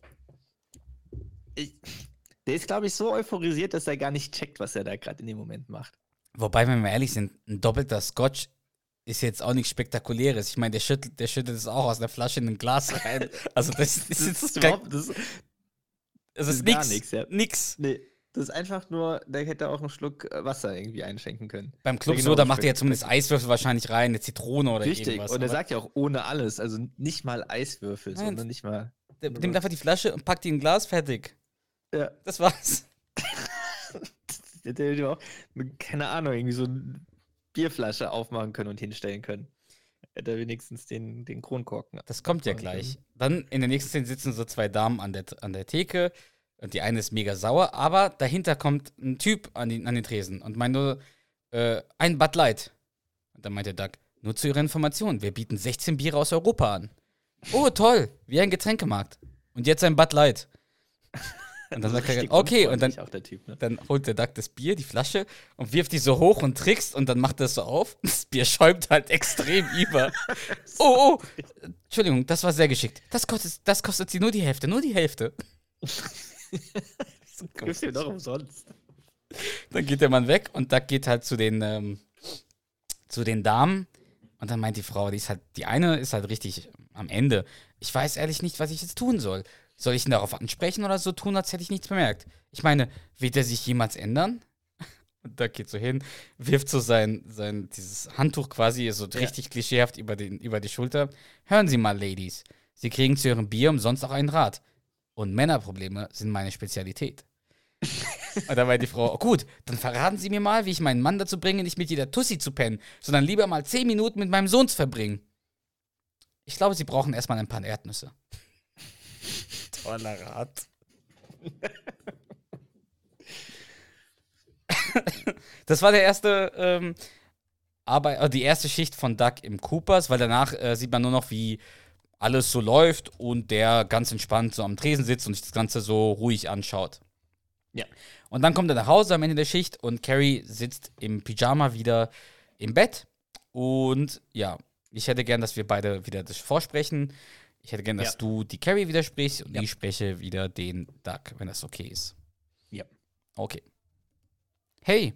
der ist, glaube ich, so euphorisiert, dass er gar nicht checkt, was er da gerade in dem Moment macht. Wobei, wenn wir ehrlich sind, ein doppelter Scotch ist jetzt auch nichts Spektakuläres. Ich meine, der schüttelt es auch aus der Flasche in ein Glas rein. Also das ist überhaupt... Das ist gar nix. Nix, ja. Nix. Nee, das ist einfach nur, der hätte auch einen Schluck Wasser irgendwie einschenken können. Beim Club Soda macht er ja zumindest Eiswürfel wahrscheinlich rein, eine Zitrone oder Richtig. irgendwas. Und er sagt ja auch ohne alles, also nicht mal Eiswürfel, sondern nicht mal... Der nimmt einfach die Flasche und packt die in ein Glas, fertig. Ja. Das war's. Der hätte auch, keine Ahnung, irgendwie so eine Bierflasche aufmachen können und hinstellen können. Hätte er wenigstens den Kronkorken. Das kommt ja gleich. Dann in der nächsten Szene sitzen so zwei Damen an der Theke. Und die eine ist mega sauer, aber dahinter kommt ein Typ an den Tresen und meint nur, ein Bud Light. Und dann meint der Duck, nur zu Ihrer Information, wir bieten 16 Biere aus Europa an. Oh, toll, wie ein Getränkemarkt. Und jetzt ein Bud Light. Und dann sagt er, okay, und dann, auch der Typ, ne? Dann holt der Duck das Bier, die Flasche, und wirft die so hoch und trickst und dann macht er es so auf. Das Bier schäumt halt extrem über. Oh, Entschuldigung, das war sehr geschickt. Das kostet sie nur die Hälfte, nur die Hälfte. Das gibt's dir doch umsonst. Dann geht der Mann weg und Duck geht halt zu den Damen und dann meint die Frau, die eine ist halt richtig am Ende. Ich weiß ehrlich nicht, was ich jetzt tun soll. Soll ich ihn darauf ansprechen oder so tun, als hätte ich nichts bemerkt? Ich meine, wird er sich jemals ändern? Und Duck geht so hin, wirft so dieses Handtuch quasi so richtig klischeehaft über die Schulter. Hören Sie mal, Ladies, Sie kriegen zu Ihrem Bier umsonst auch einen Rat. Und Männerprobleme sind meine Spezialität. Und dann meint die Frau, oh gut, dann verraten Sie mir mal, wie ich meinen Mann dazu bringe, nicht mit jeder Tussi zu pennen, sondern lieber mal 10 Minuten mit meinem Sohn zu verbringen. Ich glaube, Sie brauchen erstmal ein paar Erdnüsse. Toller Rat. Das war der erste die erste Schicht von Duck im Coopers, weil danach sieht man nur noch, wie alles so läuft und der ganz entspannt so am Tresen sitzt und sich das Ganze so ruhig anschaut. Ja. Und dann kommt er nach Hause am Ende der Schicht und Carrie sitzt im Pyjama wieder im Bett. Und ja, ich hätte gern, dass wir beide wieder das vorsprechen. Ich hätte gern, dass du die Carrie wieder sprichst und ich spreche wieder den Duck, wenn das okay ist. Ja. Okay. Hey.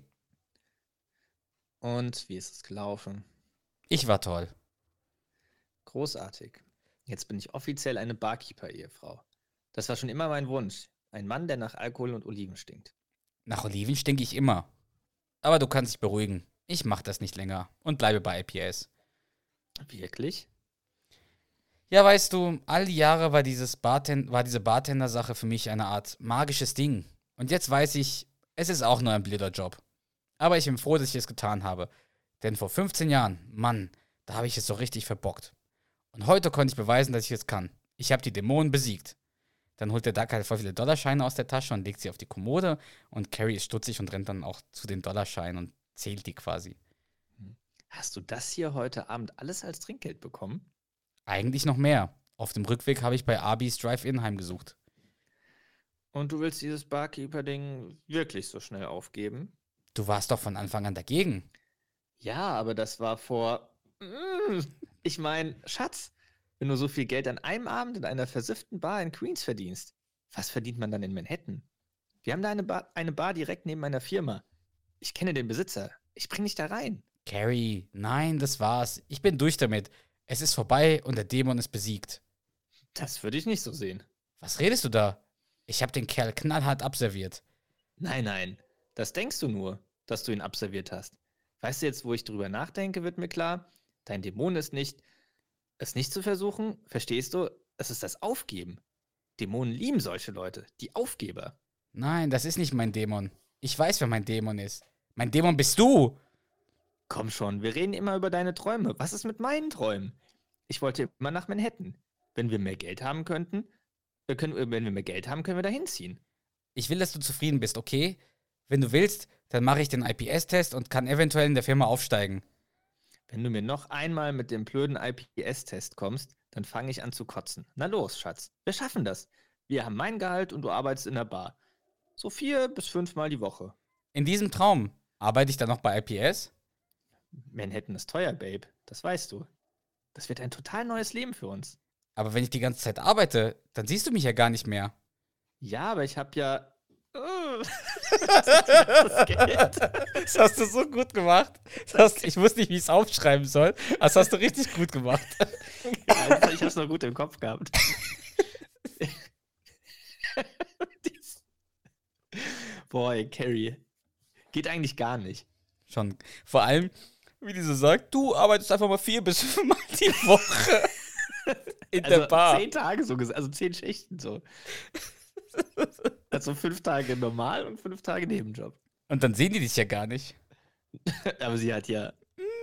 Und wie ist es gelaufen? Ich war toll. Großartig. Jetzt bin ich offiziell eine Barkeeper-Ehefrau. Das war schon immer mein Wunsch. Ein Mann, der nach Alkohol und Oliven stinkt. Nach Oliven stinke ich immer. Aber du kannst dich beruhigen. Ich mach das nicht länger und bleibe bei IPAs. Wirklich? Ja, weißt du, all die Jahre war diese Bartender-Sache für mich eine Art magisches Ding. Und jetzt weiß ich, es ist auch nur ein blöder Job. Aber ich bin froh, dass ich es getan habe. Denn vor 15 Jahren, Mann, da habe ich es so richtig verbockt. Und heute konnte ich beweisen, dass ich es kann. Ich habe die Dämonen besiegt. Dann holt der Duck halt voll viele Dollarscheine aus der Tasche und legt sie auf die Kommode. Und Carrie ist stutzig und rennt dann auch zu den Dollarscheinen und zählt die quasi. Hast du das hier heute Abend alles als Trinkgeld bekommen? Eigentlich noch mehr. Auf dem Rückweg habe ich bei Arby's Drive-In heimgesucht. Und du willst dieses Barkeeper-Ding wirklich so schnell aufgeben? Du warst doch von Anfang an dagegen. Ja, aber das war vor... Ich meine, Schatz, wenn du so viel Geld an einem Abend in einer versifften Bar in Queens verdienst, was verdient man dann in Manhattan? Wir haben da eine Bar direkt neben meiner Firma. Ich kenne den Besitzer. Ich bring dich da rein. Carrie, nein, das war's. Ich bin durch damit. Es ist vorbei und der Dämon ist besiegt. Das würde ich nicht so sehen. Was redest du da? Ich habe den Kerl knallhart abserviert. Nein. Das denkst du nur, dass du ihn abserviert hast. Weißt du jetzt, wo ich drüber nachdenke, wird mir klar, dein Dämon ist nicht, es nicht zu versuchen, verstehst du? Es ist das Aufgeben. Dämonen lieben solche Leute, die Aufgeber. Nein, das ist nicht mein Dämon. Ich weiß, wer mein Dämon ist. Mein Dämon bist du! Komm schon, wir reden immer über deine Träume. Was ist mit meinen Träumen? Ich wollte immer nach Manhattan. Wenn wir mehr Geld haben können wir da hinziehen. Ich will, dass du zufrieden bist, okay? Wenn du willst, dann mache ich den IPS-Test und kann eventuell in der Firma aufsteigen. Wenn du mir noch einmal mit dem blöden IPS-Test kommst, dann fange ich an zu kotzen. Na los, Schatz, wir schaffen das. Wir haben mein Gehalt und du arbeitest in der Bar. So 4 bis 5 Mal die Woche. In diesem Traum arbeite ich dann noch bei IPS? Manhattan ist teuer, Babe. Das weißt du. Das wird ein total neues Leben für uns. Aber wenn ich die ganze Zeit arbeite, dann siehst du mich ja gar nicht mehr. Ja, aber ich habe ja... das Geld. Das hast du so gut gemacht. Ich wusste nicht, wie ich es aufschreiben soll. Das hast du richtig gut gemacht. Ja, ich habe es noch gut im Kopf gehabt. Boy, Carrie. Geht eigentlich gar nicht. Schon. Vor allem, wie die so sagt, du arbeitest einfach mal 4 bis 5 Mal die Woche in der Bar. 10 Tage so gesagt, also 10 Schichten so. Also 5 Tage normal und 5 Tage Nebenjob. Und dann sehen die dich ja gar nicht. Aber sie hat ja...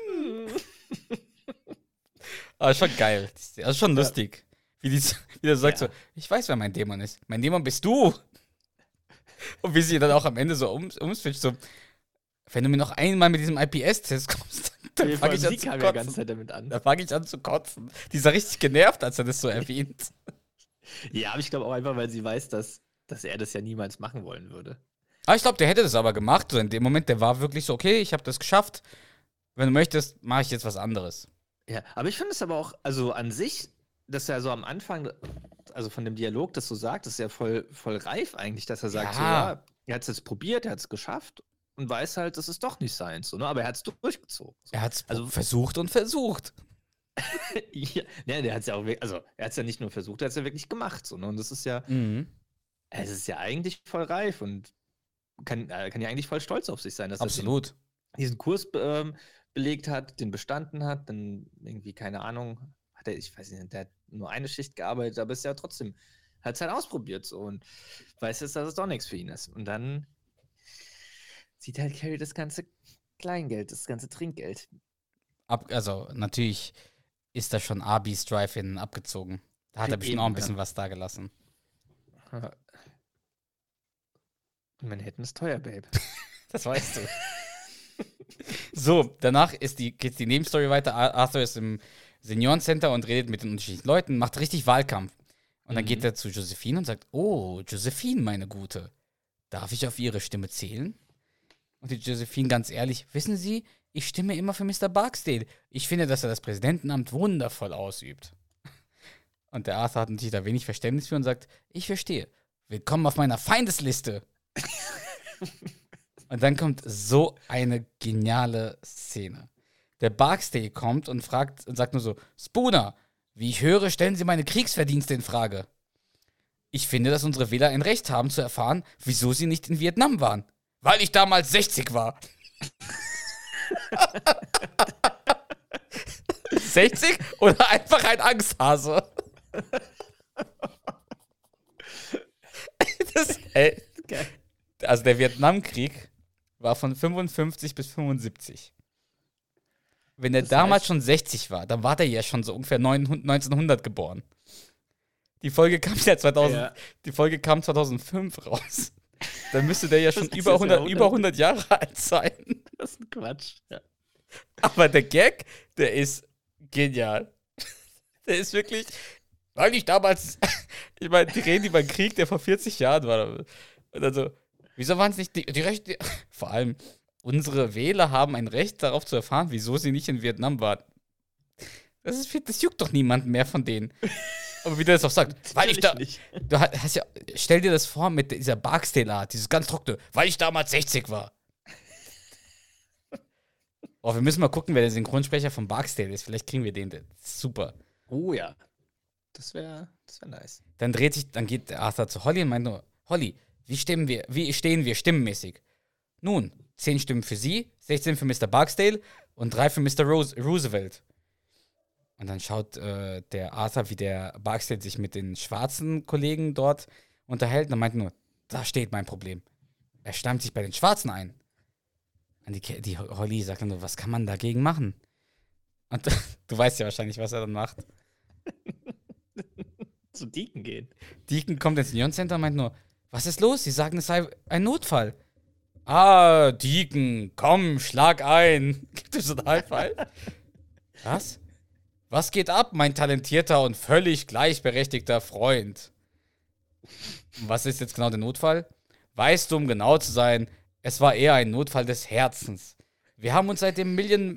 Aber schon geil. Also schon lustig. Wie der sagt Ja. so, ich weiß, wer mein Dämon ist. Mein Dämon bist du. Und wie sie dann auch am Ende so umswitcht, so, wenn du mir noch einmal mit diesem IPS-Test kommst, dann fange ich an zu ja ganze Zeit damit an. Dann fange ich an zu kotzen. Die ist ja richtig genervt, als er das so erwähnt. Ja, aber ich glaube auch einfach, weil sie weiß, dass er das ja niemals machen wollen würde. Aber ich glaube, der hätte das aber gemacht. So in dem Moment, der war wirklich so, okay, ich habe das geschafft. Wenn du möchtest, mache ich jetzt was anderes. Ja, aber ich finde es aber auch, also an sich, dass er so am Anfang, also von dem Dialog, das so sagt, ist ja voll reif eigentlich, dass er sagt, so, ja, er hat es jetzt probiert, er hat es geschafft und weiß halt, das ist doch nicht seins, so, ne? Aber er hat es durchgezogen. So. Er hat es versucht und versucht. Ja, der hat es ja auch, also er hat es ja nicht nur versucht, er hat es ja wirklich gemacht, so, ne? Und das ist ja, es ist ja eigentlich voll reif und kann ja eigentlich voll stolz auf sich sein, dass Absolut. er diesen Kurs belegt hat, den bestanden hat, dann irgendwie, keine Ahnung, ich weiß nicht, der hat nur eine Schicht gearbeitet, aber ist ja trotzdem, hat es halt ausprobiert so und weiß jetzt, dass es doch nichts für ihn ist. Und dann sieht halt Carrie das ganze Kleingeld, das ganze Trinkgeld. Also natürlich ist da schon Arby's Drive-In abgezogen. Da hat er bestimmt auch ein bisschen was da gelassen. Manhattan ist teuer, Babe. Das weißt du. So, danach geht's die Nebenstory weiter. Arthur ist im Seniorencenter und redet mit den unterschiedlichen Leuten, macht richtig Wahlkampf. Und dann geht er zu Josephine und sagt, oh, Josephine, meine Gute, darf ich auf Ihre Stimme zählen? Und die Josephine ganz ehrlich, wissen Sie, ich stimme immer für Mr. Barksdale. Ich finde, dass er das Präsidentenamt wundervoll ausübt. Und der Arthur hat natürlich da wenig Verständnis für und sagt, ich verstehe. Willkommen auf meiner Feindesliste. Und dann kommt so eine geniale Szene. Der Barksdale kommt und fragt und sagt nur so, Spooner, wie ich höre, stellen Sie meine Kriegsverdienste in Frage. Ich finde, dass unsere Wähler ein Recht haben zu erfahren, wieso sie nicht in Vietnam waren. Weil ich damals 60 war. 60 oder einfach ein Angsthase? Also der Vietnamkrieg war von 55 bis 75. Wenn er damals schon 60 war, dann war der ja schon so ungefähr 1900 geboren. Die Folge kam ja 2005 raus. Dann müsste der ja schon über 100 Jahre alt sein. Das ist ein Quatsch. Ja. Aber der Gag, der ist genial. Der ist wirklich, weil ich damals, ich meine, die reden über einen Krieg, der vor 40 Jahren war. Und dann so, wieso waren es nicht die Rechte? Vor allem, unsere Wähler haben ein Recht darauf zu erfahren, wieso sie nicht in Vietnam waren. Das juckt doch niemanden mehr von denen. Aber wie der das auch sagt, weil ich da. Du hast ja, stell dir das vor mit dieser Barksdale-Art, dieses ganz trockene, weil ich damals 60 war. Oh, wir müssen mal gucken, wer der Synchronsprecher von Barksdale ist. Vielleicht kriegen wir den. Das ist super. Oh ja. Das wär nice. Dann geht Arthur zu Holly und meint nur, Holly, wie stehen wir stimmenmäßig? Nun, 10 Stimmen für sie, 16 für Mr. Barksdale und 3 für Mr. Roosevelt. Und dann schaut der Arthur, wie der Barksdale sich mit den schwarzen Kollegen dort unterhält. Und er meint nur, da steht mein Problem. Er stammt sich bei den Schwarzen ein. Und die Holly sagt dann nur, was kann man dagegen machen? Und du weißt ja wahrscheinlich, was er dann macht. Zu Deacon gehen. Deacon kommt ins Neon Center und meint nur, was ist los? Sie sagen, es sei ein Notfall. Ah, Deacon, komm, schlag ein. Gibt es so einen High Five? Was? Was geht ab, mein talentierter und völlig gleichberechtigter Freund? Und was ist jetzt genau der Notfall? Weißt du, um genau zu sein, es war eher ein Notfall des Herzens. Wir haben uns seit dem Billion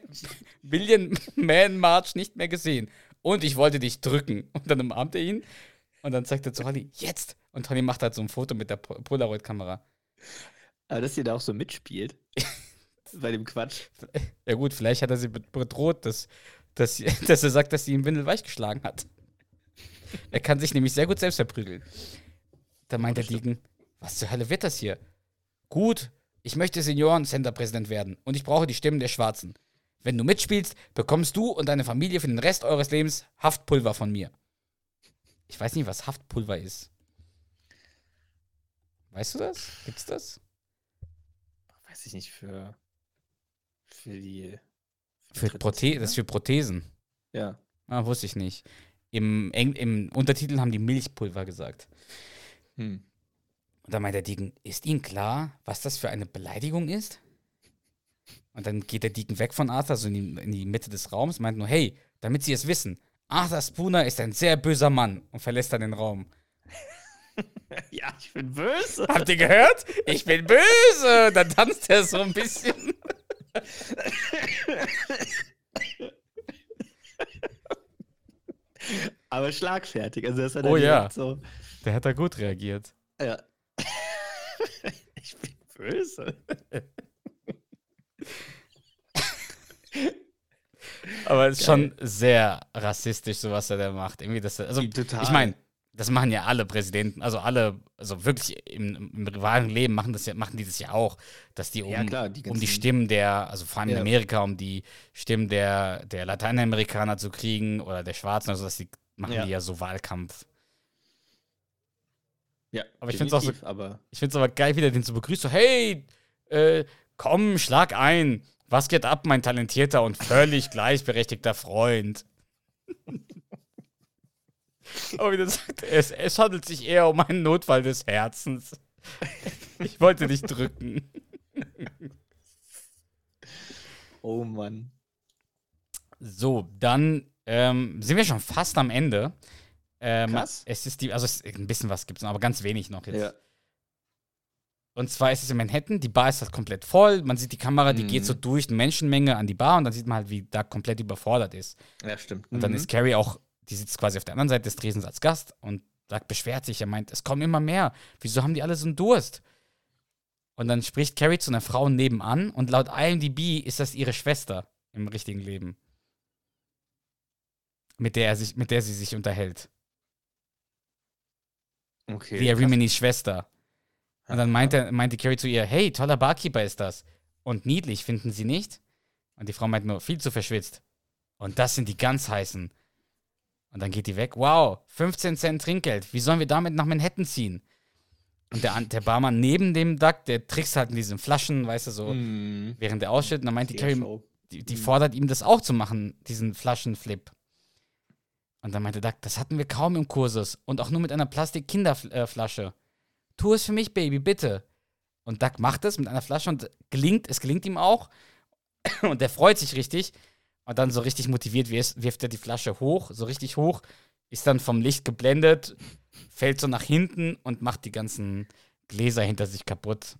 Man March nicht mehr gesehen. Und ich wollte dich drücken. Und dann umarmt er ihn. Und dann sagt er zu Holly, jetzt. Und Holly macht halt so ein Foto mit der Polaroid-Kamera. Aber dass sie da auch so mitspielt. Bei dem Quatsch. Ja gut, vielleicht hat er sie bedroht, dass er sagt, dass sie ihn windelweich geschlagen hat. Er kann sich nämlich sehr gut selbst verprügeln. Da meint der Deacon, was zur Hölle wird das hier? Gut, ich möchte Senioren-Center-Präsident werden und ich brauche die Stimmen der Schwarzen. Wenn du mitspielst, bekommst du und deine Familie für den Rest eures Lebens Haftpulver von mir. Ich weiß nicht, was Haftpulver ist. Weißt du das? Gibt's das? Weiß ich nicht, für die... Das ist für Prothesen. Ja. Ah, wusste ich nicht. Im Untertitel haben die Milchpulver gesagt. Und dann meint der Deacon, ist Ihnen klar, was das für eine Beleidigung ist? Und dann geht der Deacon weg von Arthur, so in die Mitte des Raums, meint nur, hey, damit Sie es wissen, Arthur Spooner ist ein sehr böser Mann und verlässt dann den Raum. Ja, ich bin böse. Habt ihr gehört? Ich bin böse. Dann tanzt er so ein bisschen. Aber schlagfertig. Also das hat oh ja, so. Der hat da gut reagiert. Ja. Ich bin böse. Aber es ist schon sehr rassistisch, so was er da macht. Irgendwie total. Ich meine, das machen ja alle Präsidenten, also wirklich im wahren Leben machen die das ja auch, dass die um die Stimmen also vor allem in Amerika, um die Stimmen der Lateinamerikaner zu kriegen oder der Schwarzen, also die ja so Wahlkampf. Ja, aber ich finde es aber geil, wie der den so begrüßt, so, hey, komm, schlag ein. Was geht ab, mein talentierter und völlig gleichberechtigter Freund? Aber wie der sagt, es handelt sich eher um einen Notfall des Herzens. Ich wollte dich drücken. Oh Mann. So, dann sind wir schon fast am Ende. Krass. Ein bisschen was gibt es noch, aber ganz wenig noch jetzt. Ja. Und zwar ist es in Manhattan, die Bar ist halt komplett voll, man sieht die Kamera, die geht so durch eine Menschenmenge an die Bar und dann sieht man halt, wie da komplett überfordert ist. Ja, stimmt. Und dann ist Carrie auch, die sitzt quasi auf der anderen Seite des Tresens als Gast und beschwert sich, er meint, es kommen immer mehr, wieso haben die alle so einen Durst? Und dann spricht Carrie zu einer Frau nebenan und laut IMDb ist das ihre Schwester im richtigen Leben. Mit der sie sich unterhält. Okay. Leah Reminis Schwester. Und dann meinte Carrie zu ihr, hey, toller Barkeeper ist das. Und niedlich, finden Sie nicht? Und die Frau meint nur, viel zu verschwitzt. Und das sind die ganz heißen. Und dann geht die weg. Wow, 15 Cent Trinkgeld. Wie sollen wir damit nach Manhattan ziehen? Und der Barmann neben dem Duck, der trickst halt in diesen Flaschen, weißt du, so, während der ausschüttet. Und dann meint die Carrie, die fordert ihm das auch zu machen, diesen Flaschenflip. Und dann meinte Duck, das hatten wir kaum im Kursus. Und auch nur mit einer Plastik-Kinderflasche. Tu es für mich, Baby, bitte. Und Duck macht es mit einer Flasche und es gelingt ihm auch. Und der freut sich richtig. Und dann so richtig motiviert wirft er die Flasche hoch, so richtig hoch, ist dann vom Licht geblendet, fällt so nach hinten und macht die ganzen Gläser hinter sich kaputt.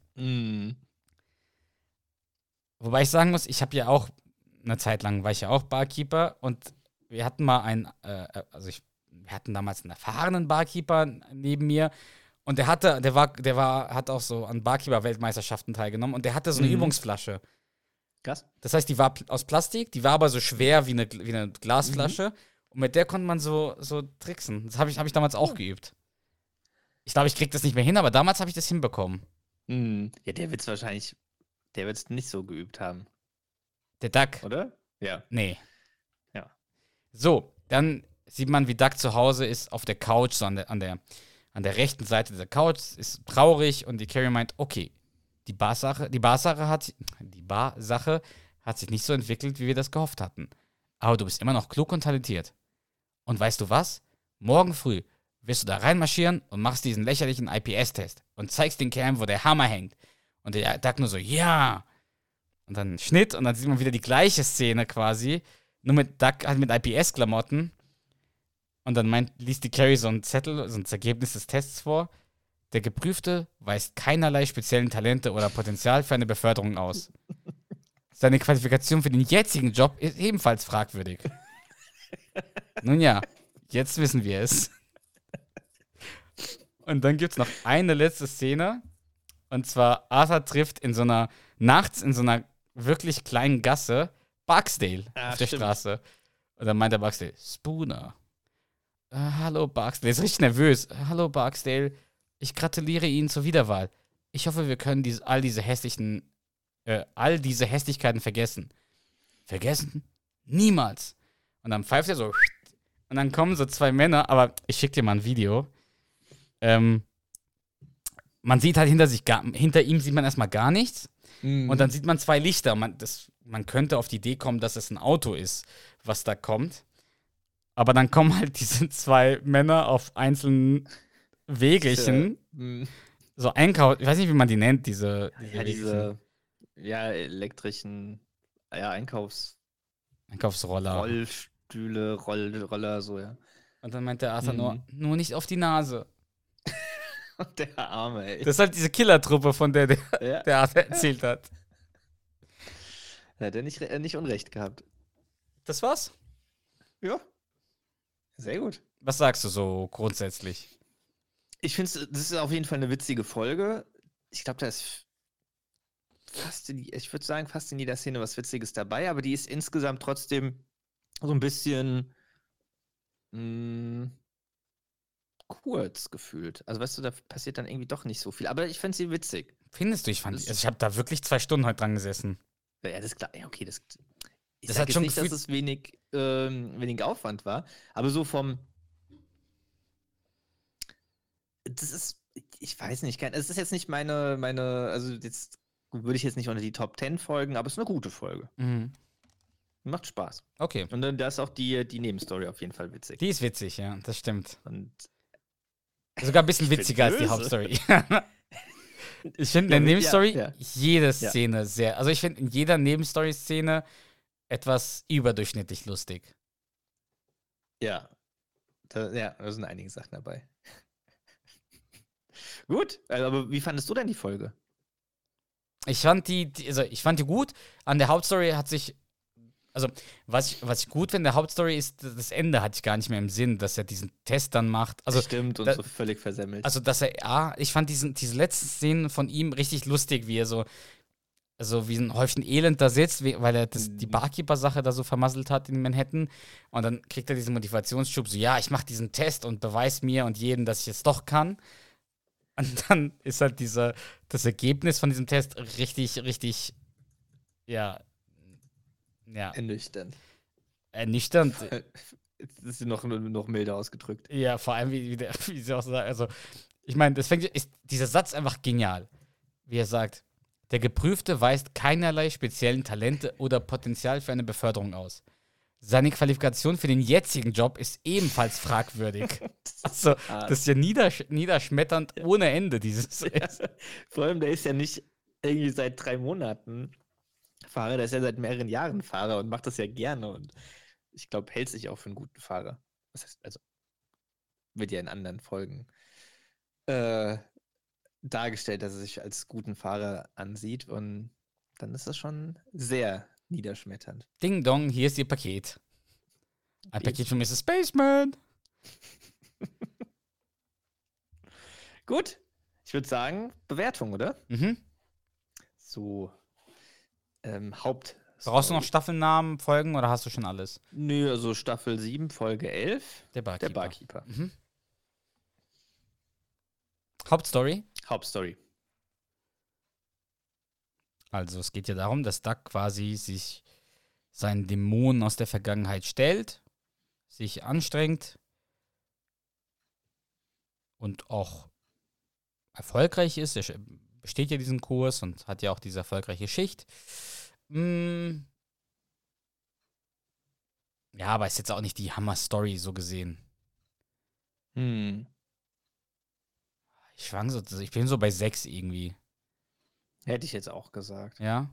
Wobei ich sagen muss, ich habe ja auch, eine Zeit lang war ich ja auch Barkeeper und wir hatten mal wir hatten damals einen erfahrenen Barkeeper neben mir und der hat auch so an Barkeeper-Weltmeisterschaften teilgenommen und der hatte so eine Übungsflasche. Krass. Das heißt, die war aus Plastik, die war aber so schwer wie eine Glasflasche. Und mit der konnte man so tricksen. Das habe ich damals auch geübt. Ich glaube, ich kriege das nicht mehr hin, aber damals habe ich das hinbekommen. Ja, der wird es nicht so geübt haben. Der Duck. Oder? Ja. Nee. Ja. So, dann sieht man, wie Duck zu Hause ist, auf der Couch, so an der rechten Seite der Couch, ist traurig und die Carrie meint, okay, die Barsache hat sich nicht so entwickelt, wie wir das gehofft hatten. Aber du bist immer noch klug und talentiert. Und weißt du was? Morgen früh wirst du da reinmarschieren und machst diesen lächerlichen IPS-Test und zeigst den Kerl, wo der Hammer hängt. Und der Duck nur so, ja. Und dann Schnitt und dann sieht man wieder die gleiche Szene quasi, nur mit Duck halt mit IPS-Klamotten. Und dann liest die Carrie so einen Zettel, so ein Ergebnis des Tests vor. Der Geprüfte weist keinerlei speziellen Talente oder Potenzial für eine Beförderung aus. Seine Qualifikation für den jetzigen Job ist ebenfalls fragwürdig. Nun ja, jetzt wissen wir es. Und dann gibt es noch eine letzte Szene. Und zwar, Arthur trifft nachts in so einer wirklich kleinen Gasse Barksdale auf der Straße. Und dann meint der Barksdale, Spooner. Hallo Barksdale. Er ist richtig nervös. Hallo Barksdale. Ich gratuliere Ihnen zur Wiederwahl. Ich hoffe, wir können all diese Hässlichkeiten vergessen. Vergessen? Niemals. Und dann pfeift er so. Und dann kommen so zwei Männer, aber ich schicke dir mal ein Video. Man sieht halt hinter ihm sieht man erstmal gar nichts. Und dann sieht man zwei Lichter. Man könnte auf die Idee kommen, dass es ein Auto ist, was da kommt. Aber dann kommen halt diese zwei Männer auf einzelnen Wegelchen. So Einkauf, ich weiß nicht, wie man die nennt, diese elektrischen, Einkaufsroller. Rollstühle, Roller, so, ja. Und dann meint der Arthur nur nicht auf die Nase. Der Arme, ey. Das ist halt diese Killertruppe, von der Arthur erzählt hat. Da hat er nicht Unrecht gehabt. Das war's? Ja. Sehr gut. Was sagst du so grundsätzlich? Ich finde, das ist auf jeden Fall eine witzige Folge. Ich glaube, da ist fast in jeder Szene was Witziges dabei, aber die ist insgesamt trotzdem so ein bisschen kurz gefühlt. Also weißt du, da passiert dann irgendwie doch nicht so viel. Aber ich fand sie witzig. Findest du? Ich habe da wirklich 2 Stunden heute dran gesessen. Ja, das ist klar. Ja, okay, das hat schon nicht, dass es wenig Aufwand war, aber so das ist, ich weiß nicht, es ist jetzt nicht meine, also jetzt würde ich jetzt nicht unter die Top 10 Folgen, aber es ist eine gute Folge. Macht Spaß. Okay. Und dann da ist auch die Nebenstory auf jeden Fall witzig. Die ist witzig, ja, das stimmt. Und sogar ein bisschen witziger als die Hauptstory. Ich finde in der Nebenstory jede Szene sehr, also ich finde in jeder Nebenstory-Szene etwas überdurchschnittlich lustig. Ja. Da sind einige Sachen dabei. Gut, aber wie fandest du denn die Folge? Ich fand die gut. An der Hauptstory hat sich, also was ich gut finde, der Hauptstory ist, das Ende hatte ich gar nicht mehr im Sinn, dass er diesen Test dann macht. Also, stimmt, und so völlig versemmelt. Also, dass ich fand diese letzten Szenen von ihm richtig lustig, wie er so wie ein Häufchen Elend da sitzt, weil er die Barkeeper-Sache da so vermasselt hat in Manhattan. Und dann kriegt er diesen Motivationsschub, so, ja, ich mache diesen Test und beweise mir und jedem, dass ich es doch kann. Und dann ist halt das Ergebnis von diesem Test richtig, ernüchternd. Ernüchternd. Das ist noch milder ausgedrückt. Ja, vor allem, wie sie auch sagt. Also, ich meine, ist dieser Satz einfach genial. Wie er sagt, der Geprüfte weist keinerlei speziellen Talente oder Potenzial für eine Beförderung aus. Seine Qualifikation für den jetzigen Job ist ebenfalls fragwürdig. Also, das ist ja niederschmetternd ohne Ende, dieses. Ja. Vor allem, der ist ja nicht irgendwie seit 3 Monaten Fahrer, der ist ja seit mehreren Jahren Fahrer und macht das ja gerne und ich glaube, hält sich auch für einen guten Fahrer. Das heißt, also, wird ja in anderen Folgen dargestellt, dass er sich als guten Fahrer ansieht und dann ist das schon sehr niederschmetternd. Ding Dong, hier ist Ihr Paket. Ein Paket von Mrs. Spaceman. Gut, ich würde sagen, Bewertung, oder? Mhm. So, Haupt. Brauchst du noch Staffelnamen, Folgen oder hast du schon alles? Nö, also Staffel 7, Folge 11. Der Barkeeper. Mhm. Hauptstory? Hauptstory. Also es geht ja darum, dass Doug quasi sich seinen Dämonen aus der Vergangenheit stellt, sich anstrengt und auch erfolgreich ist. Er besteht ja diesen Kurs und hat ja auch diese erfolgreiche Schicht. Ja, aber ist jetzt auch nicht die Hammer-Story so gesehen. Ich bin so bei 6 irgendwie. Hätte ich jetzt auch gesagt. Ja?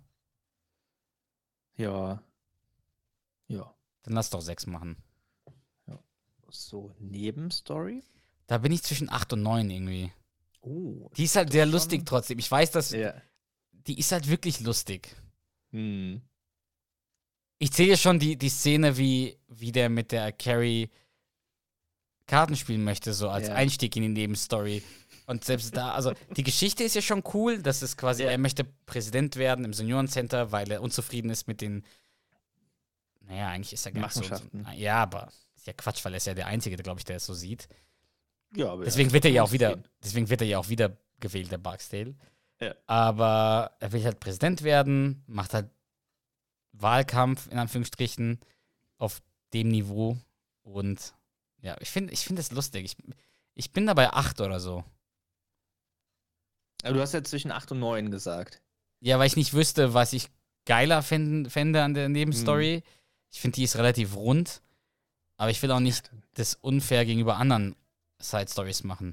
Ja. Dann lass doch 6 machen. Ja. So, Nebenstory? Da bin ich zwischen 8 und 9 irgendwie. Oh. Die ist halt sehr lustig trotzdem. Ich weiß, dass die ist halt wirklich lustig. Ich zähle schon die Szene, wie der mit der Carrie Karten spielen möchte, so als Einstieg in die Nebenstory. Und selbst da, also die Geschichte ist ja schon cool, dass es quasi, er möchte Präsident werden im Seniorencenter, weil er unzufrieden ist mit den, naja, eigentlich ist er gar nicht so. Ja, aber ist ja Quatsch, weil er ist ja der Einzige, der, glaube ich, der es so sieht. Ja, aber deswegen wird er ja auch wieder gewählt, der Barksdale. Ja. Aber er will halt Präsident werden, macht halt Wahlkampf, in Anführungsstrichen, auf dem Niveau. Und ja, ich finde das lustig. Ich bin da bei 8 oder so. Aber du hast ja zwischen 8 und 9 gesagt. Ja, weil ich nicht wüsste, was ich geiler fände an der Nebenstory. Ich finde, die ist relativ rund. Aber ich will auch nicht das unfair gegenüber anderen Side-Stories machen.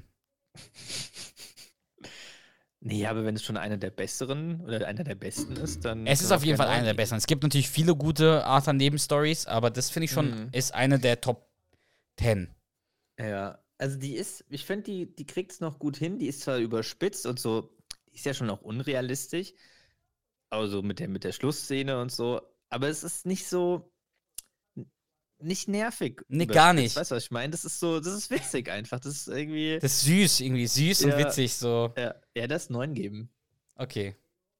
Nee, aber wenn es schon eine der besseren oder einer der besten ist, dann. Es ist auf jeden Fall eine der besseren. Es gibt natürlich viele gute Arthur-Nebenstories, aber das finde ich schon, ist eine der Top 10. Ja, also ich finde, die kriegt es noch gut hin. Die ist zwar überspitzt und so, die ist ja schon auch unrealistisch. Also mit der Schlussszene und so. Aber es ist nicht so. Nicht nervig. Nee, gar nicht. Weißt du, was ich meine? Das ist witzig einfach. Das ist irgendwie. Das ist süß und witzig so. Ja, das 9 geben. Okay.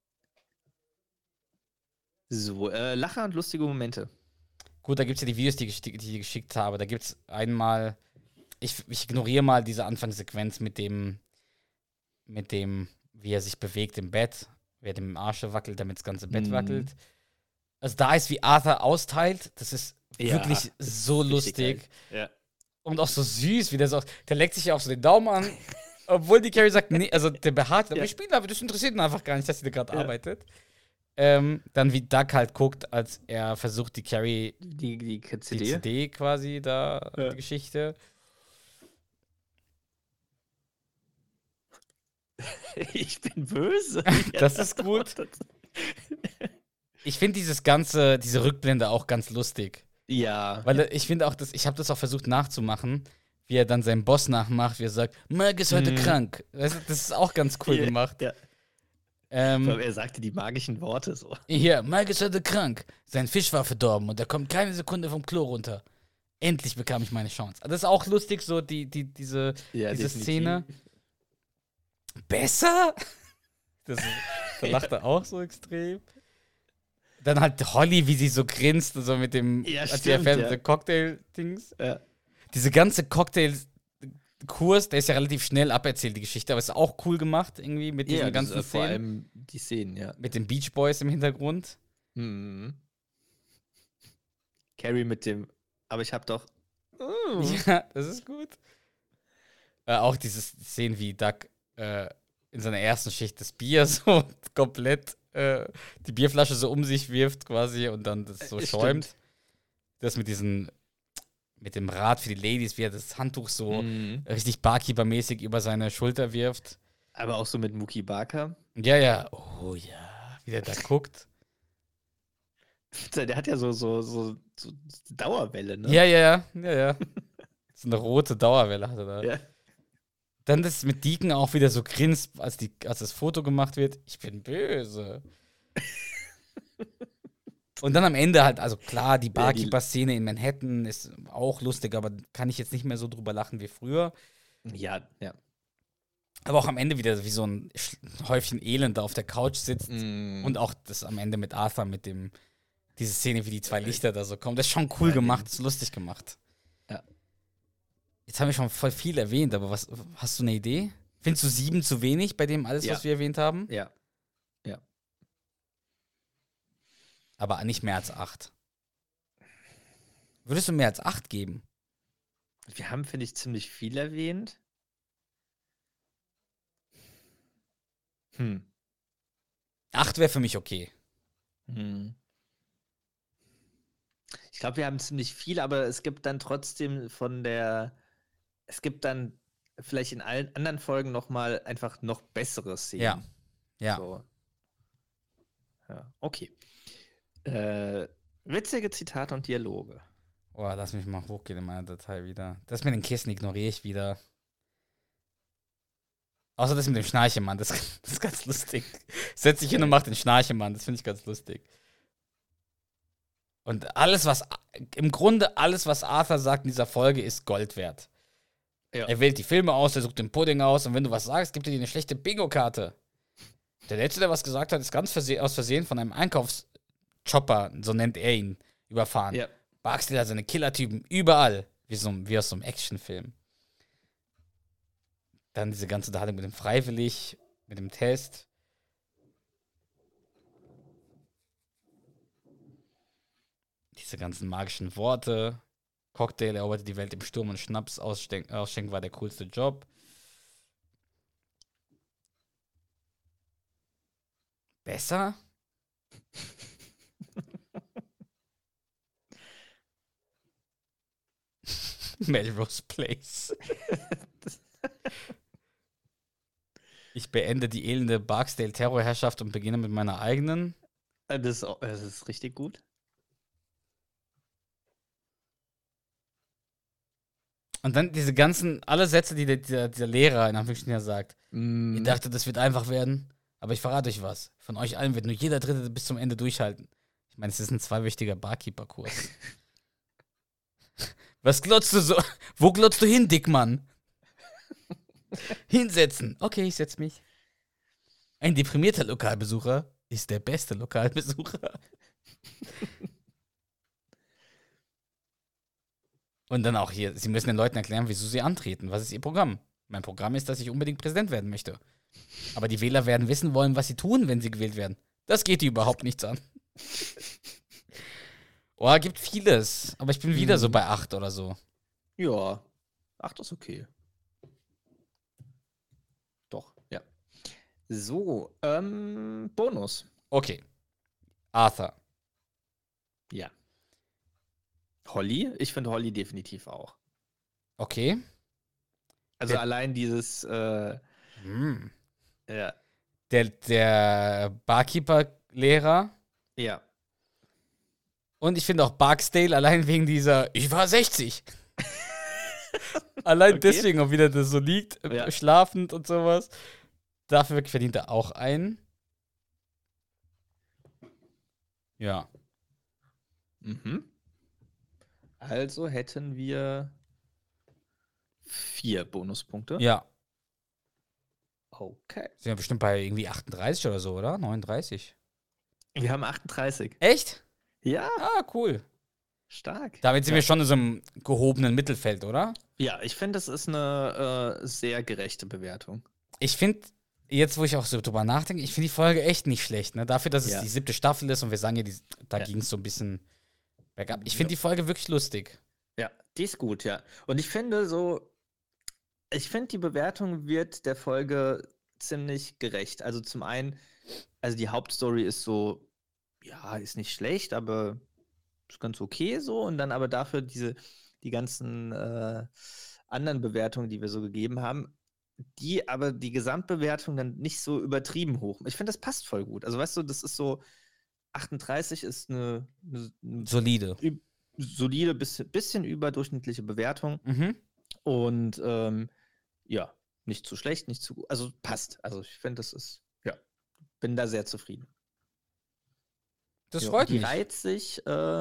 So, Lacher und lustige Momente. Gut, da gibt es ja die Videos, die ich geschickt habe. Da gibt es einmal. Ich ignoriere mal diese Anfangssequenz mit dem, wie er sich bewegt im Bett, wie er dem Arsch wackelt, damit das ganze Bett wackelt. Also da ist, wie Arthur austeilt, das ist wirklich so lustig. Ja. Und auch so süß, wie der leckt sich ja auch so den Daumen an, obwohl die Carrie sagt, nee, also der beharrt, aber wir spielen aber, das interessiert ihn einfach gar nicht, dass sie da gerade arbeitet. Dann wie Doug halt guckt, als er versucht, die Carrie, die CD quasi da, die Geschichte. Ich bin böse. Das ist gut. Ich finde diese Rückblende auch ganz lustig. Ja. Weil ich finde auch, ich habe das auch versucht nachzumachen, wie er dann seinen Boss nachmacht, wie er sagt, Mike ist heute krank. Das ist auch ganz cool gemacht. Ja. Er sagte die magischen Worte so. Hier, Mike ist heute krank. Sein Fisch war verdorben und er kommt keine Sekunde vom Klo runter. Endlich bekam ich meine Chance. Das ist auch lustig, so diese Szene. Besser? Da lacht er auch so extrem. Dann halt Holly, wie sie so grinst und so mit dem Cocktail-Dings. Ja. Diese ganze Cocktail-Kurs, der ist ja relativ schnell aberzählt, die Geschichte, aber ist auch cool gemacht, irgendwie, mit diesen ganzen Szenen. Vor allem die Szenen, ja. Mit den Beach Boys im Hintergrund. Kevin Carrie mit dem, aber ich hab doch. Ja, das ist gut. Auch diese Szenen, wie Doug in seiner ersten Schicht das Bier so komplett die Bierflasche so um sich wirft quasi und dann das so schäumt. Das mit dem Rad für die Ladies, wie er das Handtuch so richtig Barkeeper-mäßig über seine Schulter wirft. Aber auch so mit Mookie Barker. Ja. Oh ja, wie der da guckt. Der hat ja so Dauerwelle, ne? Ja. So eine rote Dauerwelle hat er da. Ja. Dann das mit Deacon auch wieder so grinst, als das Foto gemacht wird. Ich bin böse. Und dann am Ende halt, also klar, die Barkeeper-Szene in Manhattan ist auch lustig, aber kann ich jetzt nicht mehr so drüber lachen wie früher. Ja. Aber auch am Ende wieder wie so ein Häufchen Elend da auf der Couch sitzt. Und auch das am Ende mit Arthur, diese Szene, wie die zwei Lichter da so kommen. Das ist schon cool gemacht, das ist lustig gemacht. Ja. Jetzt haben wir schon voll viel erwähnt, aber hast du eine Idee? Findest du 7 zu wenig bei dem alles, was wir erwähnt haben? Ja. Aber nicht mehr als 8. Würdest du mehr als 8 geben? Wir haben, finde ich, ziemlich viel erwähnt. 8 wäre für mich okay. Ich glaube, wir haben ziemlich viel, aber es gibt dann trotzdem es gibt dann vielleicht in allen anderen Folgen nochmal einfach noch bessere Szenen. Ja. So. Ja, okay. Witzige Zitate und Dialoge. Oh, lass mich mal hochgehen in meiner Datei wieder. Das mit den Kissen ignoriere ich wieder. Außer das mit dem Schnarchemann, das ist ganz lustig. Setz dich hin und mach den Schnarchemann, das finde ich ganz lustig. Und im Grunde alles, was Arthur sagt in dieser Folge, ist Gold wert. Ja. Er wählt die Filme aus, er sucht den Pudding aus und wenn du was sagst, gibt er dir eine schlechte Bingo-Karte. Der Letzte, der was gesagt hat, ist ganz aus Versehen von einem Einkaufschopper, so nennt er ihn, überfahren. Ja. Barksdale hat seine Killertypen überall, wie aus so einem Actionfilm. Dann diese ganze Unterhaltung mit dem Freiwillig, mit dem Test. Diese ganzen magischen Worte. Cocktail eroberte die Welt im Sturm und Schnaps ausschenken war der coolste Job. Besser? Melrose Place. Ich beende die elende Barksdale-Terrorherrschaft und beginne mit meiner eigenen. Das ist richtig gut. Und dann diese alle Sätze, die dieser Lehrer in Anführungsstrichen sagt. Ihr dachtet, das wird einfach werden, aber ich verrate euch was. Von euch allen wird nur jeder Dritte bis zum Ende durchhalten. Ich meine, es ist ein 2-wöchiger Barkeeper-Kurs. Was glotzt du so? Wo glotzt du hin, Dickmann? Hinsetzen. Okay, ich setz mich. Ein deprimierter Lokalbesucher ist der beste Lokalbesucher. Und dann auch hier, sie müssen den Leuten erklären, wieso sie antreten. Was ist ihr Programm? Mein Programm ist, dass ich unbedingt Präsident werden möchte. Aber die Wähler werden wissen wollen, was sie tun, wenn sie gewählt werden. Das geht die überhaupt nichts an. Oh, gibt vieles. Aber ich bin wieder so bei 8 oder so. Ja, 8 ist okay. Doch, ja. So, Bonus. Okay. Arthur. Ja. Holly? Ich finde Holly definitiv auch. Okay. Also allein dieses, ja. Der Barkeeper-Lehrer. Ja. Und ich finde auch Barksdale allein wegen dieser, ich war 60. Allein deswegen auch wieder das so liegt, schlafend und sowas. Dafür verdient er auch einen. Ja. Also hätten wir 4 Bonuspunkte. Ja. Okay. Sind wir bestimmt bei irgendwie 38 oder so, oder? 39. Wir haben 38. Echt? Ja. Ah, cool. Stark. Damit sind wir schon in so einem gehobenen Mittelfeld, oder? Ja, ich finde, das ist eine sehr gerechte Bewertung. Ich finde, jetzt wo ich auch so drüber nachdenke, ich finde die Folge echt nicht schlecht, ne? Dafür, dass es die 7. Staffel ist und wir sagen ja, da ging es so ein bisschen Ich finde die Folge wirklich lustig. Ja, die ist gut, ja. Und ich finde die Bewertung wird der Folge ziemlich gerecht. Also zum einen, also die Hauptstory ist so, ja, ist nicht schlecht, aber ist ganz okay so. Und dann aber dafür die ganzen anderen Bewertungen, die wir so gegeben haben, aber die Gesamtbewertung dann nicht so übertrieben hoch. Ich finde, das passt voll gut. Also weißt du, das ist so, 38 ist eine solide, bisschen überdurchschnittliche Bewertung. Und ja, nicht zu schlecht, nicht zu gut. Also passt. Also ich finde, bin da sehr zufrieden. Das freut mich. Die reiht sich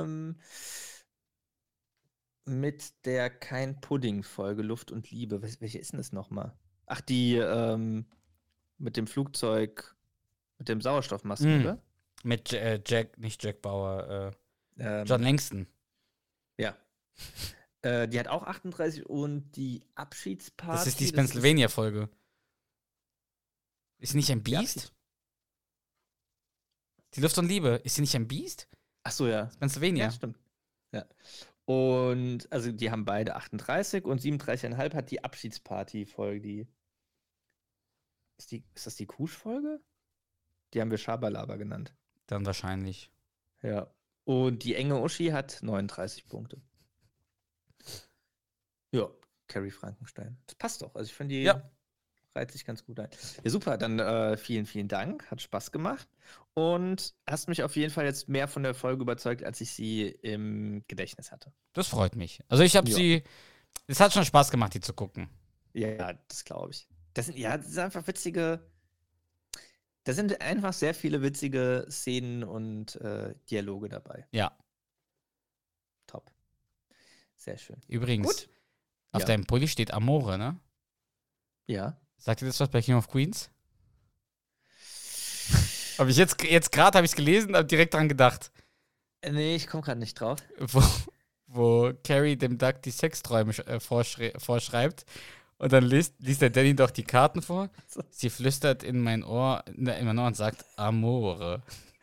mit der Kein-Pudding-Folge Luft und Liebe. Welche ist denn das nochmal? Ach, die mit dem Flugzeug, mit dem Sauerstoffmasken, oder? Mit nicht Jack Bauer, John Langston. Ja. Die hat auch 38 und die Abschiedsparty. Das ist die Pennsylvania-Folge. Ist sie nicht ein Biest? Die Luft und Liebe, ist sie nicht ein Biest? Ach so, ja. Pennsylvania. Ja, stimmt. Ja. Und also die haben beide 38 und 37,5 hat die Abschiedsparty-Folge. Ist das die Kusch-Folge? Die haben wir Schabalaba genannt. Dann wahrscheinlich. Ja. Und die enge Uschi hat 39 Punkte. Ja, Carrie Frankenstein. Das passt doch. Also ich finde, die reiht sich ganz gut ein. Ja, super. Dann vielen, vielen Dank. Hat Spaß gemacht. Und hast mich auf jeden Fall jetzt mehr von der Folge überzeugt, als ich sie im Gedächtnis hatte. Das freut mich. Also ich habe es hat schon Spaß gemacht, die zu gucken. Ja, das glaube ich. Das sind einfach witzige. Da sind einfach sehr viele witzige Szenen und Dialoge dabei. Ja. Top. Sehr schön. Übrigens, gut. Auf deinem Pulli steht Amore, ne? Ja. Sagt ihr das was bei King of Queens? Habe ich jetzt gerade habe ich es gelesen und direkt dran gedacht. Nee, ich komme gerade nicht drauf. Wo Carrie dem Doug die Sexträume vorschreibt. Und dann liest der Danny doch die Karten vor. Sie flüstert in mein Ohr und sagt Amore.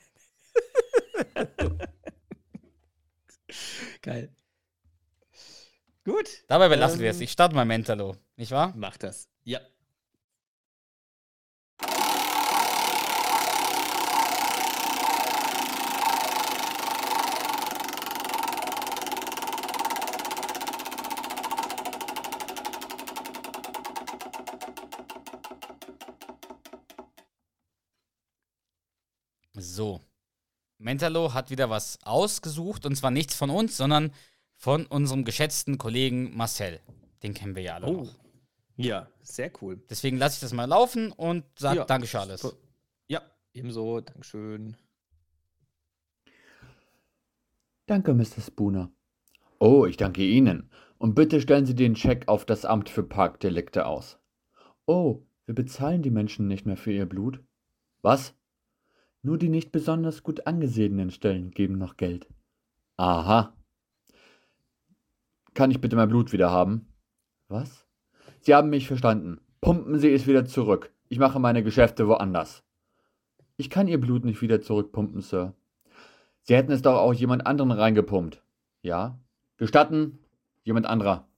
Geil. Gut. Dabei belassen wir es. Ich starte mal Mentalo, nicht wahr? Mach das. Ja. So. Mentalo hat wieder was ausgesucht und zwar nichts von uns, sondern von unserem geschätzten Kollegen Marcel. Den kennen wir ja alle noch. Ja, sehr cool. Deswegen lasse ich das mal laufen und sage Danke, Charles. Ja, ebenso. Dankeschön. Danke, Mr. Spooner. Oh, ich danke Ihnen. Und bitte stellen Sie den Scheck auf das Amt für Parkdelikte aus. Oh, wir bezahlen die Menschen nicht mehr für ihr Blut. Was? Nur die nicht besonders gut angesehenen Stellen geben noch Geld. Aha. Kann ich bitte mein Blut wieder haben? Was? Sie haben mich verstanden. Pumpen Sie es wieder zurück. Ich mache meine Geschäfte woanders. Ich kann Ihr Blut nicht wieder zurückpumpen, Sir. Sie hätten es doch auch jemand anderen reingepumpt. Ja? Gestatten? Jemand anderer.